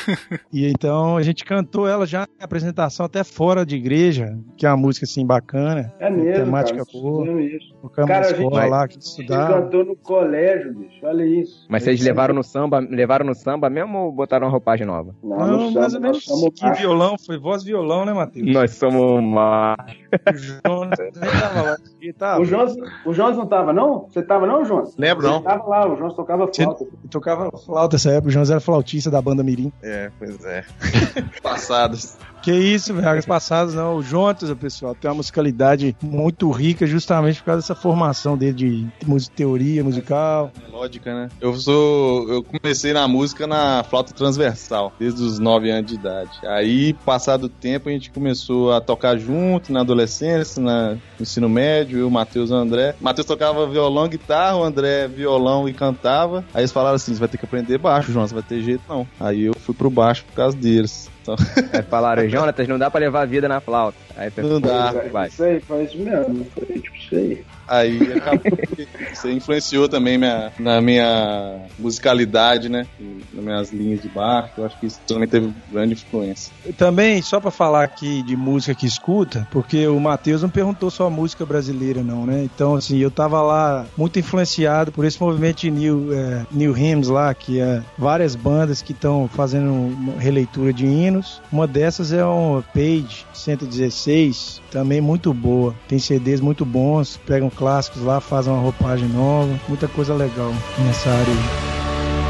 E então a gente cantou ela já em apresentação até fora de igreja, que é uma música assim bacana. É mesmo, temática cara. boa. É isso. Tocamos Cara, na a gente- escola lá, que Ele estudava. cantou no colégio, bicho. Olha isso. Mas vocês Ele levaram no samba, levaram no samba mesmo ou botaram uma roupagem nova? Não, Não, no mais samba, ou nós menos somos que macho. violão, foi voz violão, né, Matheus? Nós somos uma... O João nem tava lá. Ele tava. O Jonas, o Jonas não tava, não? Você tava, não, Jonas? Lembro, não. Você tava lá, o Jonas tocava flauta. Ele tocava flauta nessa época, o João era flautista da banda Mirim. É, pois é. Passados. Que isso, velho, águas passadas não. O Jontas, pessoal, tem uma musicalidade muito rica justamente por causa dessa formação dele de mus- teoria musical. Melódica, né? Eu sou. Eu comecei na música na flauta transversal, desde os nove anos de idade. Aí, passado o tempo, a gente começou a tocar junto na adolescência, na- no ensino médio, eu, o Matheus e o André. O Matheus tocava violão, guitarra, o André violão e cantava. Aí eles falaram assim: você vai ter que aprender baixo, João, você vai ter jeito não. Aí eu fui pro baixo por causa deles. Então, Aí falaram, Jonatas, não dá pra levar a vida na flauta. Aí você Não dá. vai. Isso aí, faz isso mesmo. Foi tipo isso aí. aí acabou que você influenciou também minha, na minha musicalidade, né? E nas minhas linhas de baixo. Eu acho que isso também teve grande influência. E também, só pra falar aqui de música que escuta, porque o Matheus não perguntou só música brasileira, não, né? Então, assim, eu tava lá muito influenciado por esse movimento de New, é, New Hymns lá, que é várias bandas que estão fazendo uma releitura de hinos. Uma dessas é um Page cento e dezesseis, também muito boa. Tem C Ds muito bons, pegam clássicos lá, fazem uma roupagem nova. Muita coisa legal nessa área aí.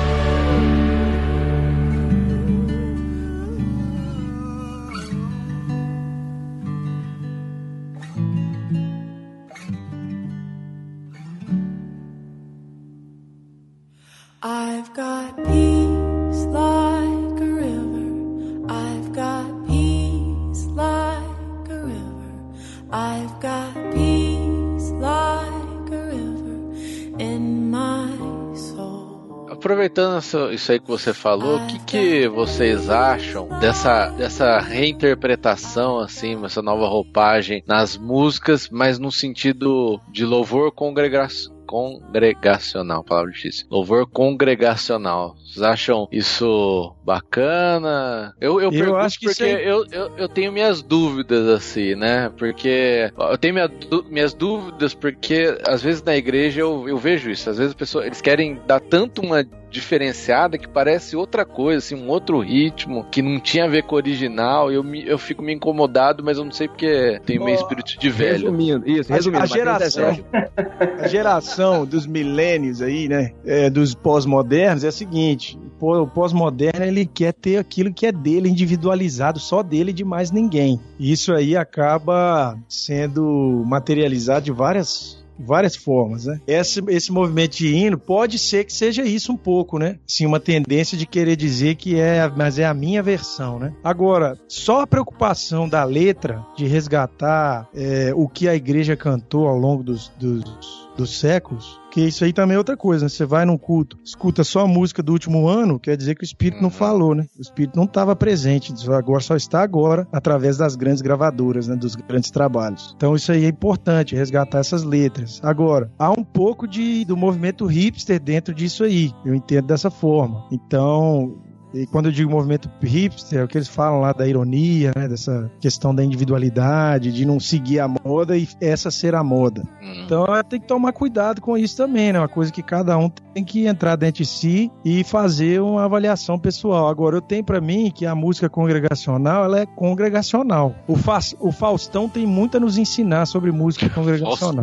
I've got peace like a river. I've got peace like a river. I've got peace like a river in my soul. Aproveitando isso, isso aí que você falou, o que, que vocês acham dessa, dessa reinterpretação, assim, essa nova roupagem nas músicas, mas no sentido de louvor congregacional? Congregacional, palavra difícil. Louvor congregacional. Vocês acham isso bacana? Eu, eu, Eu pergunto acho que porque isso aí- eu, eu, eu tenho minhas dúvidas, assim, né? Porque eu tenho minha, du- minhas dúvidas porque às vezes na igreja eu, eu vejo isso. Às vezes as pessoas, eles querem dar tanto uma diferenciada que parece outra coisa, assim, um outro ritmo que não tinha a ver com o original. Eu, me, eu fico me incomodado, mas eu não sei porque tenho meio espírito de velho. Resumindo, isso, A, resumindo. a Matheus é geração, velho. a geração dos milênios aí, né, é, dos pós-modernos é a seguinte: pô, o pós-moderno ele quer ter aquilo que é dele, individualizado, só dele e de mais ninguém. E isso aí acaba sendo materializado de várias várias formas, né? Esse, esse movimento de hino pode ser que seja isso um pouco, né? Sim, uma tendência de querer dizer que é, mas é a minha versão, né? Agora, só a preocupação da letra de resgatar é, o que a igreja cantou ao longo dos, dos, dos séculos, que isso aí também é outra coisa, né? Você vai num culto, escuta só a música do último ano, quer dizer que o Espírito não falou, né? O Espírito não estava presente, agora só está agora através das grandes gravadoras, né? Dos grandes trabalhos. Então isso aí é importante, resgatar essas letras. Agora, há um pouco de, do movimento hipster dentro disso aí, eu entendo dessa forma. Então... E quando eu digo movimento hipster, é o que eles falam lá da ironia, né? Dessa questão da individualidade, de não seguir a moda e essa ser a moda. Hum. Então tem que tomar cuidado com isso também, né? Uma coisa que cada um tem que entrar dentro de si e fazer uma avaliação pessoal. Agora, eu tenho pra mim que a música congregacional, ela é congregacional. O, Fa- o Faustão tem muito a nos ensinar sobre música congregacional.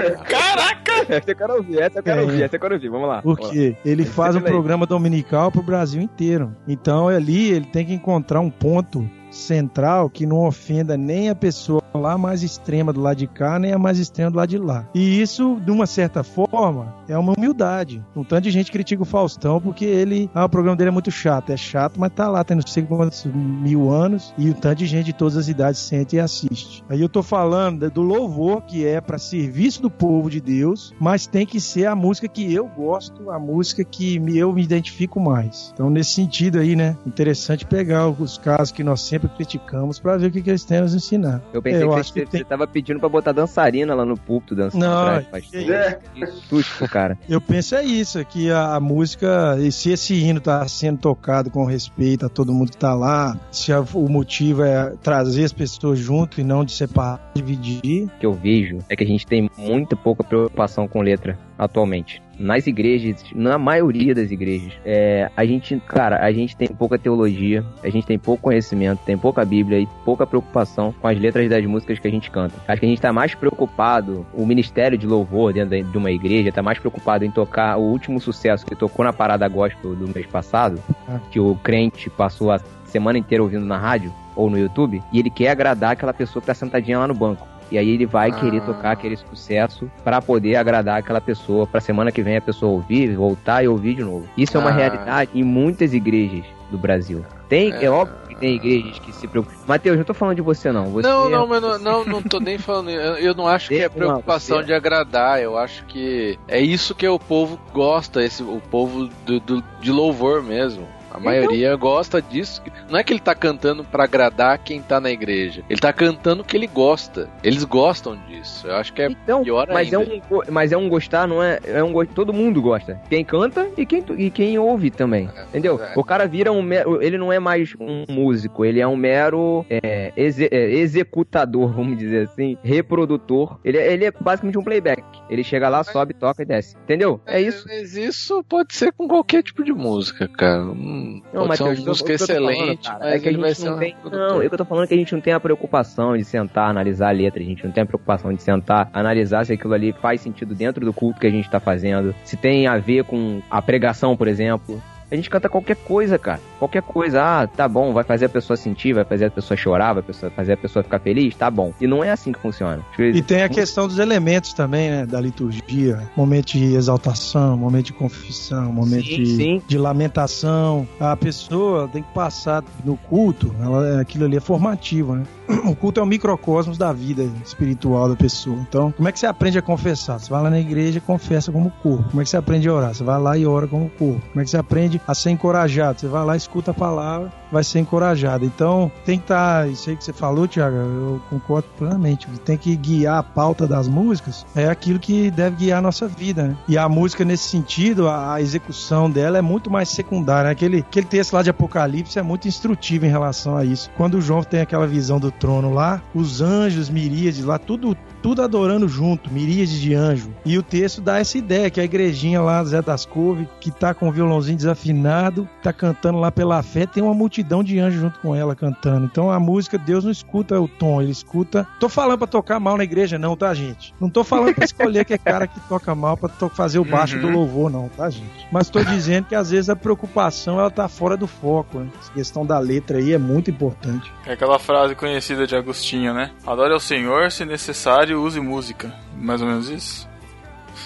Caraca! Essa eu quero ouvir, essa eu quero é. ouvir, essa eu quero ouvir, vamos lá. Por quê? Ele faz um programa dominical pro Brasil inteiro. Então ali ele tem que encontrar um ponto central que não ofenda nem a pessoa lá mais extrema do lado de cá, nem a mais extrema do lado de lá. E isso, de uma certa forma, é uma humildade. Um tanto de gente critica o Faustão porque ele, ah, o programa dele é muito chato. É chato, mas tá lá, tem não sei quantos mil anos, e um tanto de gente de todas as idades sente e assiste. Aí eu tô falando do louvor, que é para serviço do povo de Deus, mas tem que ser a música que eu gosto, a música que eu me identifico mais. Então, nesse sentido aí, né, interessante pegar os casos que nós sempre criticamos pra ver o que, que eles têm a nos ensinar. Eu pensei é, eu que, acho você, que tem... você tava pedindo pra botar dançarina lá no púlpito, dançando não, atrás, pastor. É. Que susto, cara. Eu penso é isso, é que a, a música, e se esse hino tá sendo tocado com respeito a todo mundo que tá lá, se a, o motivo é trazer as pessoas junto e não de separar, dividir. O que eu vejo é que a gente tem muito pouca preocupação com letra atualmente. Nas igrejas, na maioria das igrejas, é, a gente, cara, a gente tem pouca teologia, a gente tem pouco conhecimento, tem pouca Bíblia e pouca preocupação com as letras das músicas que a gente canta. Acho que a gente tá mais preocupado, o ministério de louvor dentro de uma igreja tá mais preocupado em tocar o último sucesso que tocou na parada gospel do mês passado, que o crente passou a semana inteira ouvindo na rádio ou no YouTube, e ele quer agradar aquela pessoa que tá sentadinha lá no banco. E aí ele vai ah. querer tocar aquele sucesso pra poder agradar aquela pessoa, pra semana que vem a pessoa ouvir, voltar e ouvir de novo. Isso é uma ah. realidade em muitas igrejas do Brasil. Tem, é... é óbvio que tem igrejas que se preocupam. Matheus, não tô falando de você não. Você não, não, mas não, não, não tô nem falando. Eu, eu não acho que é preocupação de agradar. Eu acho que é isso que o povo gosta, esse, o povo do, do, de louvor mesmo. A maioria então... gosta disso. Não é que ele tá cantando pra agradar quem tá na igreja. Ele tá cantando o que ele gosta. Eles gostam disso. Eu acho que é então, pior mas ainda. É um, mas é um gostar, não é? É um todo mundo gosta. Quem canta e quem, e quem ouve também. É, entendeu? É. O cara vira um mero... Ele não é mais um músico. Ele é um mero é, exe, é, executador, vamos dizer assim. Reprodutor. Ele, ele é basicamente um playback. Ele chega lá, sobe, toca e desce. Entendeu? É, é isso. Mas isso pode ser com qualquer tipo de música, cara. Não, mas uma música excelente, falando, é que a gente não tem. Não, eu que eu tô falando que a gente não tem a preocupação de sentar, analisar a letra, a gente não tem a preocupação de sentar, analisar se aquilo ali faz sentido dentro do culto que a gente tá fazendo, se tem a ver com a pregação, por exemplo. A gente canta qualquer coisa, cara. Qualquer coisa. Ah, tá bom, vai fazer a pessoa sentir, vai fazer a pessoa chorar, vai fazer a pessoa ficar feliz, tá bom. E não é assim que funciona. E tem a questão dos elementos também, né? Da liturgia. Momento de exaltação, momento de confissão, momento sim, de, sim. de lamentação. A pessoa tem que passar no culto, ela, aquilo ali é formativo, né? O culto é o microcosmos da vida espiritual da pessoa. Então, como é que você aprende a confessar? Você vai lá na igreja e confessa como corpo. Como é que você aprende a orar? Você vai lá e ora como corpo. Como é que você aprende a ser encorajado? Você vai lá, escuta a palavra, vai ser encorajado. Então, tem que estar... Isso aí que você falou, Thiago, eu concordo plenamente. Tem que guiar a pauta das músicas. É aquilo que deve guiar a nossa vida, né? E a música, nesse sentido, a, a execução dela é muito mais secundária. Aquele, aquele texto lá de Apocalipse é muito instrutivo em relação a isso. Quando o João tem aquela visão do trono lá, os anjos, miríades lá, tudo, tudo adorando junto, miríades de anjo. E o texto dá essa ideia, que a igrejinha lá, Zé das Couve, que tá com o violãozinho desafinado, tá cantando lá pela fé, tem uma multidão de anjos junto com ela cantando. Então a música, Deus não escuta o tom, ele escuta... Tô falando pra tocar mal na igreja não, tá, gente? Não tô falando pra escolher que é cara que toca mal pra to- fazer o baixo uhum. do louvor não, tá, gente? Mas tô dizendo que às vezes a preocupação, ela tá fora do foco, né? Essa questão da letra aí é muito importante. É aquela frase conhecida de Agostinho, né? Adore ao Senhor, se necessário, use música. Mais ou menos isso?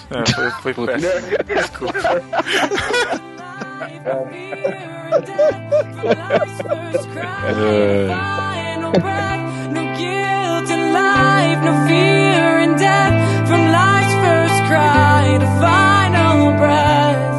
É, foi, foi péssimo. Desculpa. No guilt in life, no fear in death. From life's first cry to final breath.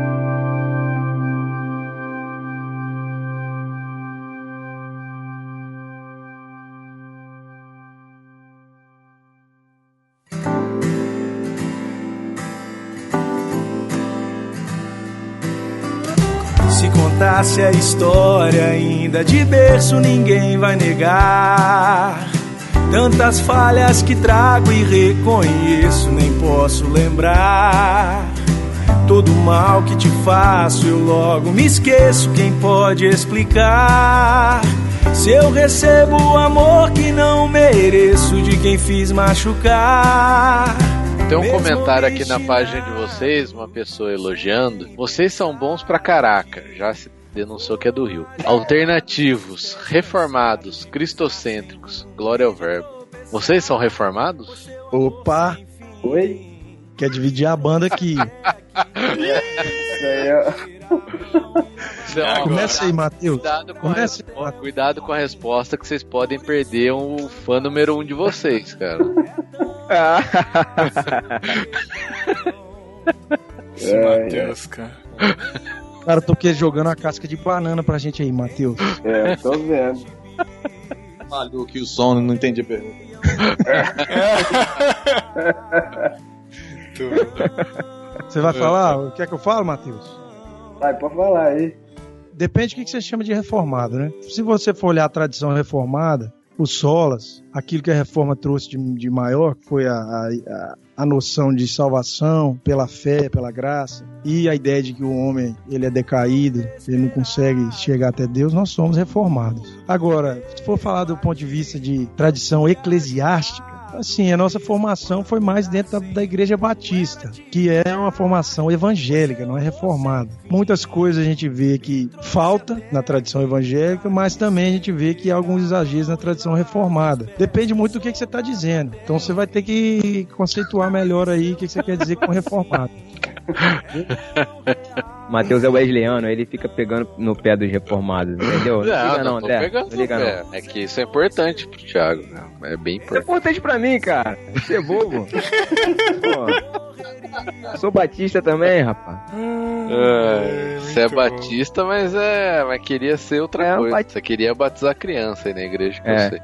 Se contasse a história ainda de berço, ninguém vai negar. Tantas falhas que trago e reconheço, nem posso lembrar. Todo mal que te faço, eu logo me esqueço. Quem pode explicar? Se eu recebo o amor que não mereço de quem fiz machucar. Tem um comentário aqui na página de vocês, uma pessoa elogiando. Vocês são bons pra caraca, já se denunciou que é do Rio. Alternativos, reformados, cristocêntricos, glória ao verbo. Vocês são reformados? Opa! Oi? Quer dividir a banda aqui. Isso aí é... Não, Começa aí, Matheus. Cuidado com, Começa a respo- cuidado com a resposta, que vocês podem perder um fã número um de vocês, cara. Esse Matheus, cara. Cara, eu tô aqui jogando a casca de banana pra gente aí, Matheus. É, tô vendo. Falhou aqui o som, não entendi a pergunta. Você vai falar? O que é que eu falo, Matheus? Vai, pode falar aí. Depende do que você chama de reformado, né? Se você for olhar a tradição reformada, os solas, aquilo que a reforma trouxe de, de maior, que foi a, a, a noção de salvação pela fé, pela graça, e a ideia de que o homem ele é decaído, ele não consegue chegar até Deus, nós somos reformados. Agora, se for falar do ponto de vista de tradição eclesiástica, assim, a nossa formação foi mais dentro da, da Igreja Batista, que é uma formação evangélica, não é reformada. Muitas coisas a gente vê que falta na tradição evangélica, mas também a gente vê que há alguns exageros na tradição reformada. Depende muito do que, que você está dizendo. Então você vai ter que conceituar melhor aí o que, que você quer dizer com reformado. Matheus é wesleyano, ele fica pegando no pé dos reformados, entendeu? Não, não, liga não, não tô André. pegando Não liga no não. pé. É que isso é importante pro Thiago, né? É bem Isso é importante. importante pra mim, cara. Você é bobo. Pô. Sou batista também, rapaz. É, você é muito bom. batista, mas é, mas queria ser outra É, coisa. bat- Você queria batizar criança aí na igreja que É. eu sei.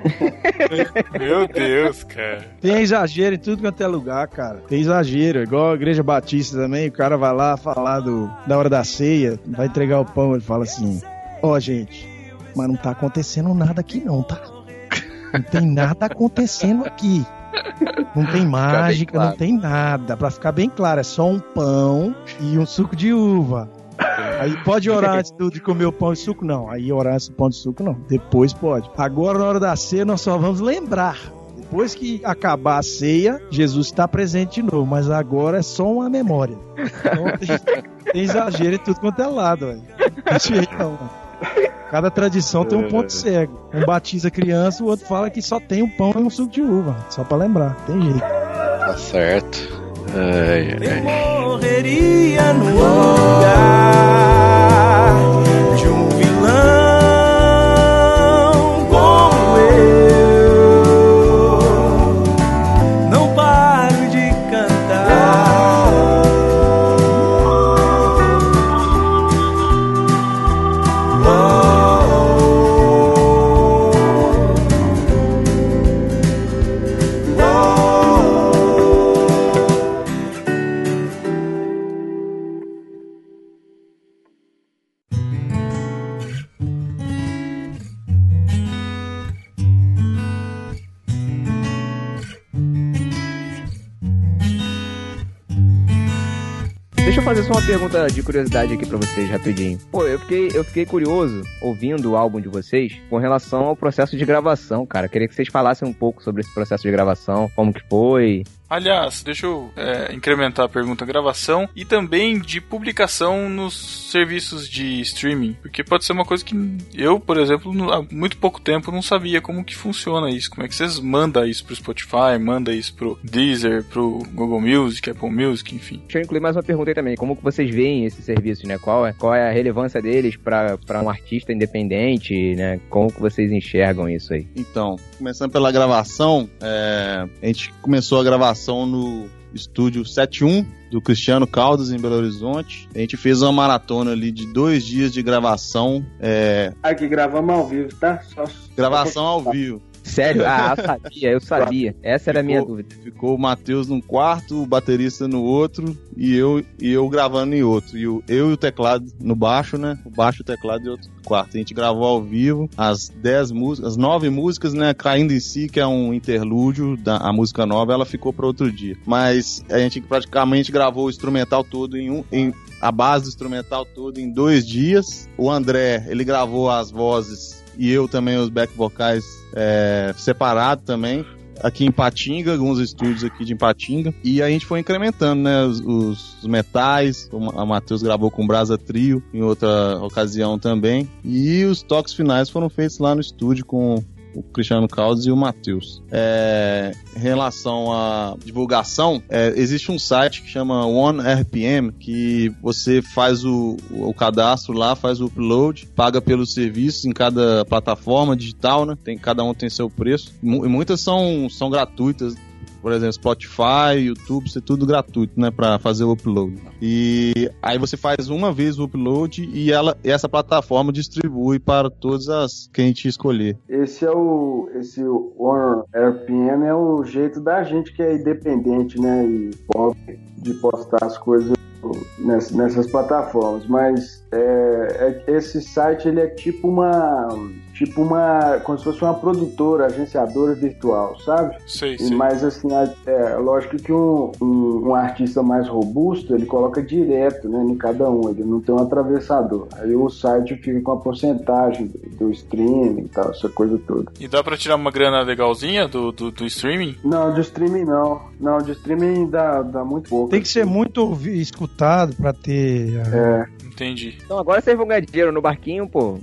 Meu Deus, cara. Tem exagero em tudo quanto é lugar, cara. Tem exagero, igual a Igreja Batista também, o cara vai lá falar do, da hora da ceia, vai entregar o pão, ele fala assim, ó, gente, mas não tá acontecendo nada aqui não, tá? Não tem nada acontecendo aqui. Não tem mágica, claro. não tem nada. Pra ficar bem claro, é só um pão e um suco de uva. Aí pode orar antes do- de comer o pão e suco? Não. Aí orar antes do pão e suco, não. Depois pode. Agora, na hora da ceia, nós só vamos lembrar. Depois que acabar a ceia, Jesus está presente de novo. Mas agora é só uma memória. Então tem, tem exagero em tudo quanto é lado, velho. Não tem jeito não, mano. Cada tradição tem um ponto cego. Um batiza criança, o outro fala que só tem um pão e um suco de uva. Só pra lembrar. Tem jeito. Tá certo. Ai, Eu ai. morreria no lugar de um vilão como eu. Não paro de cantar. Deixa eu fazer só uma pergunta de curiosidade aqui pra vocês, rapidinho. Pô, eu fiquei, eu fiquei curioso, ouvindo o álbum de vocês, com relação ao processo de gravação, cara. Queria que vocês falassem um pouco sobre esse processo de gravação, como que foi, Aliás, deixa eu é, incrementar a pergunta: gravação e também de publicação nos serviços de streaming, porque pode ser uma coisa que eu, por exemplo, há muito pouco tempo não sabia como que funciona isso. Como é que vocês mandam isso pro Spotify, mandam isso pro Deezer, pro Google Music, Apple Music, enfim. Deixa eu incluir mais uma pergunta aí também. Como que vocês veem esses serviços, né? Qual é, qual é a relevância deles para um artista independente, né? Como que vocês enxergam isso aí? Então, começando pela gravação, é, a gente começou a gravação no estúdio setenta e um do Cristiano Caldas, em Belo Horizonte. A gente fez uma maratona ali de dois dias de gravação. É... Aqui gravamos ao vivo, tá? Só... Gravação ao vivo. Sério? Ah, eu sabia, eu sabia. Essa era a minha ficou, dúvida. Ficou o Matheus num quarto, o baterista no outro e eu, e eu gravando em outro. E o, eu e o teclado no baixo, né? O baixo e o teclado em outro quarto. A gente gravou ao vivo as dez músicas, as nove músicas, né? Caindo em Si, que é um interlúdio, da, a música nova, ela ficou para outro dia. Mas a gente praticamente gravou o instrumental todo em um... Em, a base do instrumental todo em dois dias. O André, ele gravou as vozes e eu também os back vocais é, separado também, aqui em Ipatinga, alguns estúdios aqui de Ipatinga, e a gente foi incrementando, né, os, os metais. O Matheus gravou com o Brasa Trio em outra ocasião também, e os toques finais foram feitos lá no estúdio com o Cristiano Caldas e o Matheus. É, em relação à divulgação, é, existe um site que chama One R P M, que você faz o, o cadastro lá, faz o upload, paga pelos serviços em cada plataforma digital, né? Tem, cada um tem seu preço. E muitas são, são gratuitas. Por exemplo, Spotify, YouTube, isso é tudo gratuito, né, para fazer o upload. E aí você faz uma vez o upload e ela, essa plataforma distribui para todas as que a gente escolher. Esse é o esse One R P M é o jeito da gente que é independente, né, e pobre de postar as coisas nessas, nessas plataformas. Mas é, é, esse site ele é tipo uma tipo uma, como se fosse uma produtora, agenciadora virtual, sabe? Sei, e, sei. Mas assim, é lógico que um, um, um artista mais robusto, ele coloca direto, né, em cada um, ele não tem um atravessador. Aí o site fica com a porcentagem do, do streaming e tal, essa coisa toda. E dá pra tirar uma grana legalzinha do, do, do streaming? Não, de streaming não. Não, de streaming dá, dá muito pouco. Tem que ser muito ouvi- escutado pra ter... É. Entendi. Então agora vocês vão ganhar dinheiro no barquinho, pô.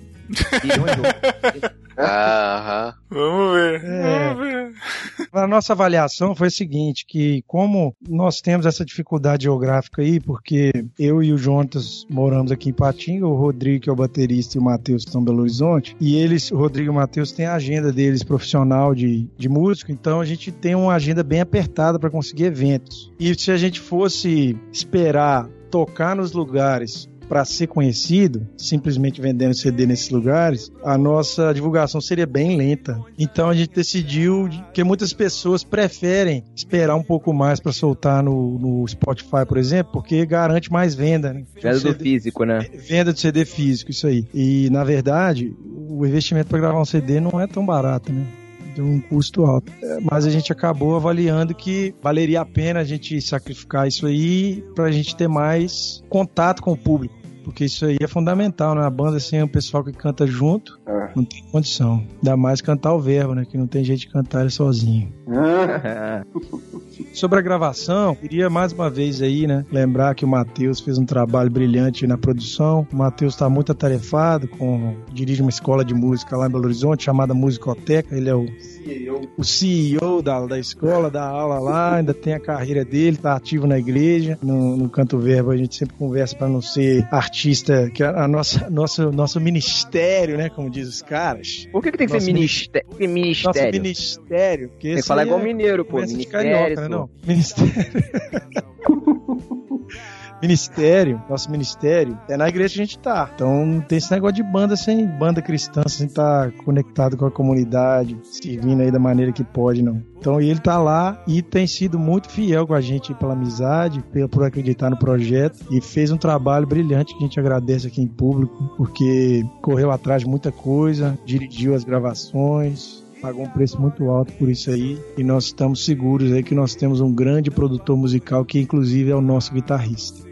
Aham. Vamos ver, É. vamos ver. A nossa avaliação foi a seguinte, que como nós temos essa dificuldade geográfica aí, porque eu e o Jonas moramos aqui em Ipatinga, o Rodrigo, que é o baterista, e o Matheus, que estão em Belo Horizonte, e eles, o Rodrigo e o Matheus, têm a agenda deles profissional de, de músico, então a gente tem uma agenda bem apertada para conseguir eventos. E se a gente fosse esperar tocar nos lugares para ser conhecido, simplesmente vendendo C D nesses lugares, a nossa divulgação seria bem lenta. Então a gente decidiu que muitas pessoas preferem esperar um pouco mais para soltar no, no Spotify, por exemplo, porque garante mais venda, né? Venda do físico, né? Venda de C D físico, isso aí. E, na verdade, o investimento para gravar um C D não é tão barato, né? Tem um custo alto. É, mas a gente acabou avaliando que valeria a pena a gente sacrificar isso aí para a gente ter mais contato com o público. Porque isso aí é fundamental, né? A banda sem o pessoal que canta junto, É. não tem condição. Ainda mais cantar o verbo, né? Que não tem jeito de cantar ele sozinho. Ah, Sobre a gravação, queria mais uma vez aí, né? Lembrar que o Matheus fez um trabalho brilhante na produção. O Matheus está muito atarefado, com, dirige uma escola de música lá em Belo Horizonte, chamada Musicoteca. Ele é o o C E O da, da escola, dá aula lá, ainda tem a carreira dele, tá ativo na igreja. No, no Canto Verbo a gente sempre conversa para não ser artista, que a, a nossa, nosso, nosso ministério, né, como diz os caras. Por que, que tem que Nosso ser ministério? Nosso Ministério. ministério. Porque Tem que esse falar aí igual é mineiro, pô. doença de Ministério. carioca, né, pô. não? Ministério. Ministério, nosso ministério, é na igreja que a gente tá. Então não tem esse negócio de banda sem banda cristã, sem estar conectado com a comunidade, servindo aí da maneira que pode, não. Então ele tá lá e tem sido muito fiel com a gente pela amizade, por acreditar no projeto, e fez um trabalho brilhante que a gente agradece aqui em público, porque correu atrás de muita coisa, dirigiu as gravações, pagou um preço muito alto por isso aí, e nós estamos seguros aí que nós temos um grande produtor musical que inclusive é o nosso guitarrista.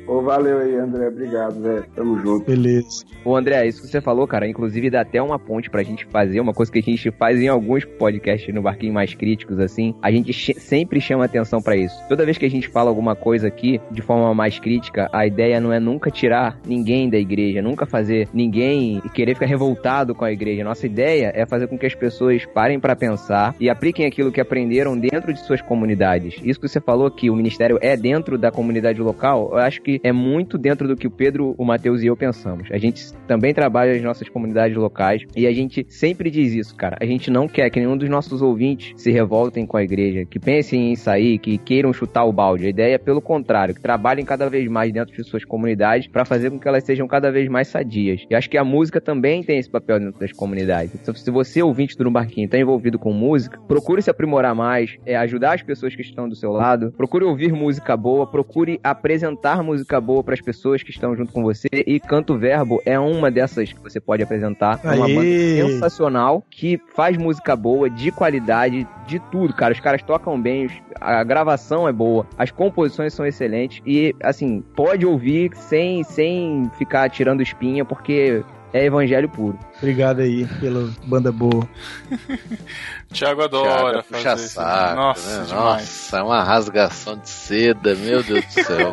Ô, valeu aí, André. Obrigado, velho. Tamo junto. Beleza. Ô, André, isso que você falou, cara, inclusive dá até uma ponte pra gente fazer, uma coisa que a gente faz em alguns podcasts no Barquinho Mais Críticos, assim, a gente ch- sempre chama atenção pra isso. Toda vez que a gente fala alguma coisa aqui, de forma mais crítica, a ideia não é nunca tirar ninguém da igreja, nunca fazer ninguém querer ficar revoltado com a igreja. Nossa ideia é fazer com que as pessoas parem pra pensar e apliquem aquilo que aprenderam dentro de suas comunidades. Isso que você falou, que o ministério é dentro da comunidade local, eu acho que é muito dentro do que o Pedro, o Matheus e eu pensamos. A gente também trabalha nas nossas comunidades locais e a gente sempre diz isso, cara. A gente não quer que nenhum dos nossos ouvintes se revoltem com a igreja, que pensem em sair, que queiram chutar o balde. A ideia é pelo contrário, que trabalhem cada vez mais dentro de suas comunidades para fazer com que elas sejam cada vez mais sadias. E acho que a música também tem esse papel dentro das comunidades. Então, se você, ouvinte do No Barquinho, está envolvido com música, procure se aprimorar mais, é, ajudar as pessoas que estão do seu lado, procure ouvir música boa, procure apresentar música boa para as pessoas que estão junto com você, e Canto Verbo é uma dessas que você pode apresentar. É uma Aê! banda sensacional que faz música boa, de qualidade, de tudo, cara. Os caras tocam bem, a gravação é boa, as composições são excelentes e, assim, pode ouvir sem, sem ficar tirando espinha, porque é evangelho puro. Obrigado aí pela banda boa. Thiago adora Thiago fazer puxa isso. saco, Nossa, né? demais. Nossa, é uma rasgação de seda, meu Deus do céu.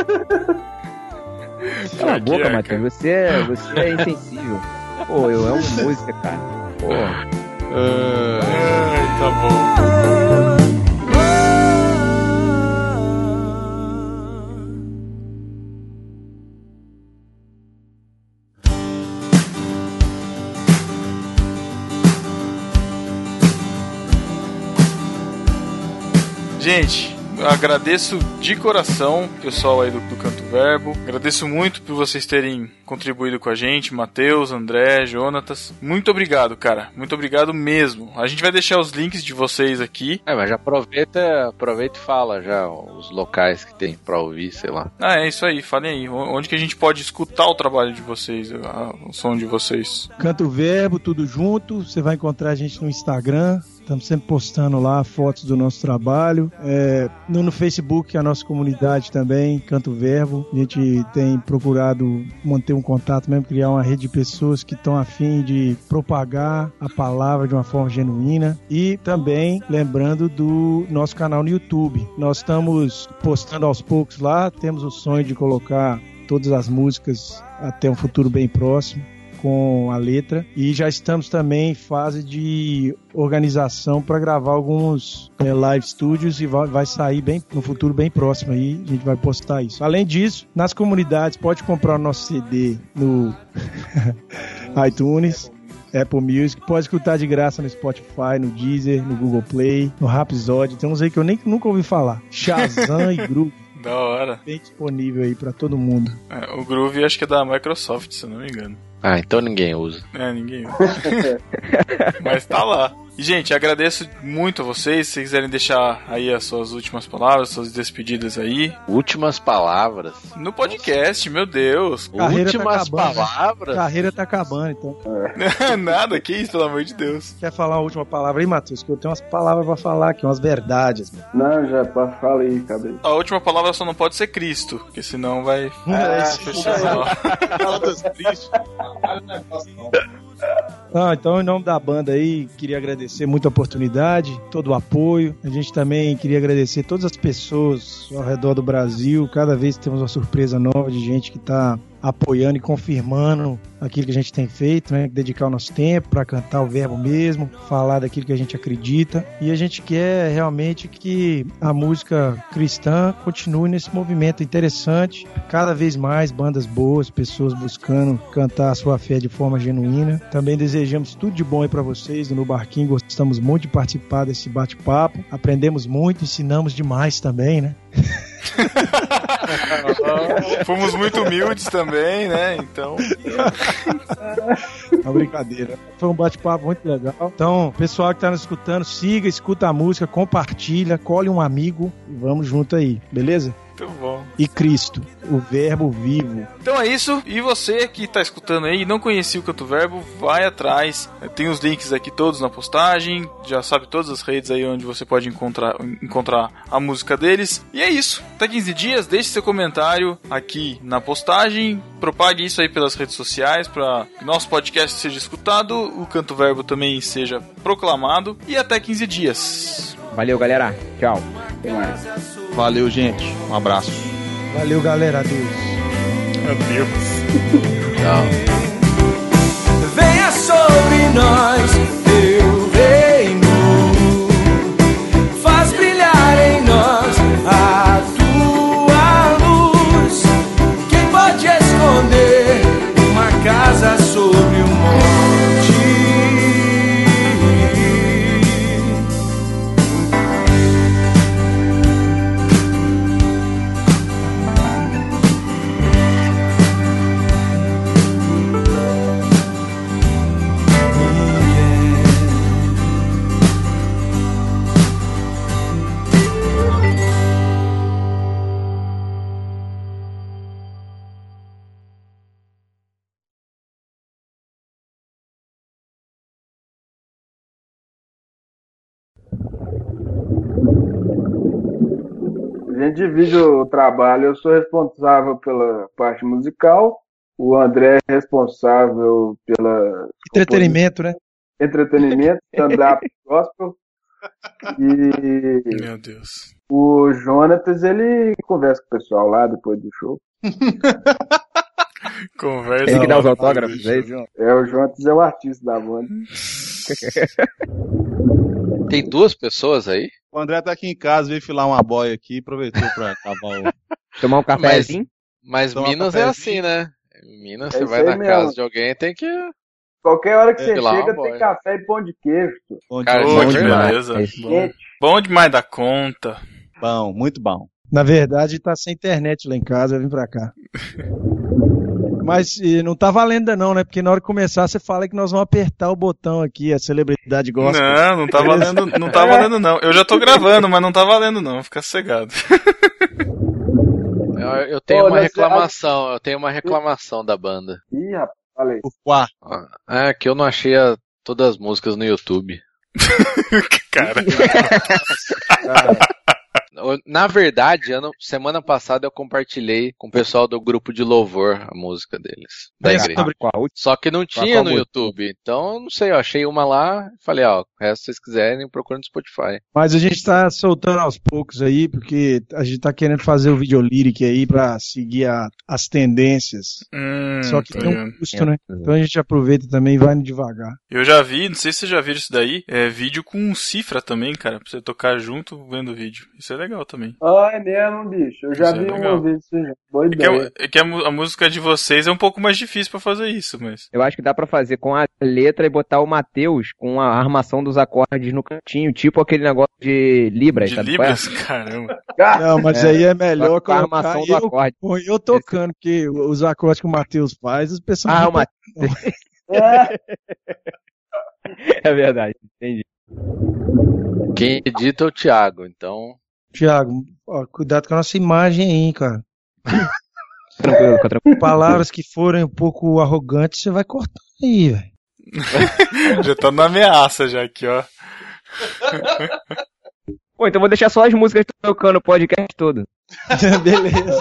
Cala a Aqui boca, é, Matheus, você, é- você é insensível. Pô, eu amo música, cara. Pô. Ai, tá bom. Gente, eu agradeço de coração o pessoal aí do, do Canto Verbo. Agradeço muito por vocês terem contribuído com a gente, Matheus, André, Jonatas. Muito obrigado, cara. Muito obrigado mesmo. A gente vai deixar os links de vocês aqui. É, mas já aproveita, aproveita e fala já os locais que tem pra ouvir, sei lá. Ah, é isso aí. Falem aí. Onde que a gente pode escutar o trabalho de vocês, a- o som de vocês? Canto Verbo, tudo junto. Você vai encontrar a gente no Instagram. Estamos sempre postando lá fotos do nosso trabalho. É, no, no Facebook, a nossa comunidade também, Canto Verbo. A gente tem procurado manter um contato mesmo, criar uma rede de pessoas que estão a fim de propagar a palavra de uma forma genuína. E também, lembrando do nosso canal no YouTube. Nós estamos postando aos poucos lá. Temos o sonho de colocar todas as músicas até um futuro bem próximo, com a letra, e já estamos também em fase de organização para gravar alguns é, live studios e vai, vai sair bem no futuro bem próximo aí, a gente vai postar isso. Além disso, nas comunidades pode comprar o nosso C D no iTunes, Apple Music, pode escutar de graça no Spotify, no Deezer, no Google Play, no Rhapsody, tem uns aí que eu nem, nunca ouvi falar, Shazam e Groove, Da hora. bem disponível aí para todo mundo. É, o Groove acho que é da Microsoft, se eu não me engano. Ah, então ninguém usa. É, ninguém. Mas tá lá. E, gente, agradeço muito a vocês. Se vocês quiserem deixar aí as suas últimas palavras, suas despedidas aí. Últimas palavras. No podcast, meu Deus. Carreira tá Últimas acabando, né? palavras. Carreira tá acabando, então. Nada, que isso, pelo amor de Deus. Quer falar a última palavra aí, Matheus? Que eu tenho umas palavras pra falar aqui, umas verdades. Mano. Não, já pode falar aí, cadê? A última palavra só não pode ser Cristo, porque senão vai É, fechar. Ah, então, em nome da banda aí, queria agradecer muito a oportunidade, todo o apoio. A gente também queria agradecer todas as pessoas ao redor do Brasil. Cada vez temos uma surpresa nova de gente que tá apoiando e confirmando aquilo que a gente tem feito, né? Dedicar o nosso tempo para cantar o verbo mesmo, falar daquilo que a gente acredita. E a gente quer realmente que a música cristã continue nesse movimento interessante. Cada vez mais bandas boas, pessoas buscando cantar a sua fé de forma genuína. Também desejamos tudo de bom aí para vocês no Barquinho. Gostamos muito de participar desse bate-papo. Aprendemos muito, ensinamos demais também, né? Fomos muito humildes também, né? Então. Uma brincadeira. Foi um bate-papo muito legal. Então, pessoal que tá nos escutando, siga, escuta a música, compartilha, colhe um amigo e vamos junto aí, beleza? Muito bom. E Cristo, o verbo vivo. Então é isso. E você que tá escutando aí e não conhecia o Canto Verbo, vai atrás. Tem os links aqui todos na postagem. Já sabe todas as redes aí onde você pode encontrar, encontrar a música deles. E é isso. Até quinze dias. Deixe seu comentário aqui na postagem. Propague isso aí pelas redes sociais para que nosso podcast seja escutado. O Canto Verbo também seja proclamado. E até quinze dias. Valeu, galera. Tchau. Até mais. Valeu, gente. Um abraço. Valeu, galera. Adeus. Adeus. Tchau. Venha sobre nós, teu reino, faz brilhar em nós a tua luz. Quem pode esconder uma casa sobre um monte? A gente divide o trabalho, eu sou responsável pela parte musical, o André é responsável pela... Entretenimento, né? Entretenimento, stand-up gospel, e Meu Deus. o Jonatas, ele conversa com o pessoal lá depois do show. Conversa. Ele que dá os lá. autógrafos, é isso? É, o Jonatas é o artista da banda. Tem duas pessoas aí? O André tá aqui em casa, veio filar uma boia aqui, aproveitou pra acabar o... Tomar um cafezinho? Mas Toma Minas é cafezinho. assim, né? Em Minas, É você isso vai aí na mesmo. casa de alguém, tem que... Qualquer hora que É, você lá, chega, boy. tem café e pão de queijo. Pô. Bom, Cara, dia. Pô, isso que é verdade. beleza. É isso. Bom. Gente, Bom demais da conta. bom, muito bom. Na verdade, tá sem internet lá em casa, eu vim pra cá. Mas e, não tá valendo ainda não, né? Porque na hora que começar, você fala que nós vamos apertar o botão aqui, a celebridade gosta. Não, não tá valendo, não tá valendo não. Eu já tô gravando, mas não tá valendo não. Fica sossegado. Eu, eu tenho Ô, uma mas- reclamação, eu tenho uma reclamação da banda. ih, rapaz, falei. Por quá. É que eu não achei a- todas as músicas no YouTube. Cara. Eu- Na verdade, ano, semana passada eu compartilhei com o pessoal do grupo de louvor a música deles, da Essa igreja. sobre- Qual? Só que não tinha qual no música? YouTube, então eu não sei, eu achei uma lá e falei, ó, o resto se vocês quiserem, procura no Spotify. Mas a gente tá soltando aos poucos aí, porque a gente tá querendo fazer o videolyric aí pra seguir a- as tendências. Hum, Só que tô tem um ligado. custo, né? Então a gente aproveita também e vai devagar. Eu já vi, não sei se vocês já viram isso daí, é vídeo com cifra também, cara, pra você tocar junto vendo o vídeo. Isso é legal também. Ah, é mesmo, bicho. Eu já Isso é vi legal. uma vez isso já. Boa É que, ideia. a, é que a, mu- a música de vocês é um pouco mais difícil pra fazer isso, mas... Eu acho que dá pra fazer com a letra e botar o Mateus com a armação dos acordes no cantinho, tipo aquele negócio de Libras, De sabe qual é? Libras? Caramba. Não, mas aí é melhor Só com a colocar armação do eu, acorde. põe eu tocando, porque os acordes que o Matheus faz, as pessoas Ah, não o Mateus. É, É verdade, entendi. Quem edita é o Thiago, então... Thiago, ó, cuidado com a nossa imagem aí, cara. Tranquilo, fica tranquilo. Palavras que forem um pouco arrogantes, você vai cortar aí, velho. Já tá na ameaça já aqui, ó. Pô, então vou deixar só as músicas tocando o podcast todo. Beleza.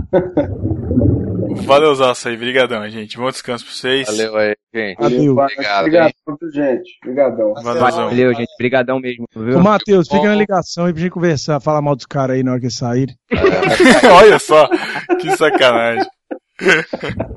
Valeu, Zaça aí. Brigadão, gente. Bom descanso pra vocês. Valeu aí, gente. Valeu. Obrigado, Obrigado, hein? gente. Obrigadão. Valeuzão. Valeu, gente. Brigadão mesmo, viu? Ô, Matheus, fica bom. na ligação aí pra gente conversar, falar mal dos caras aí na hora que eles saírem. Olha só, que sacanagem.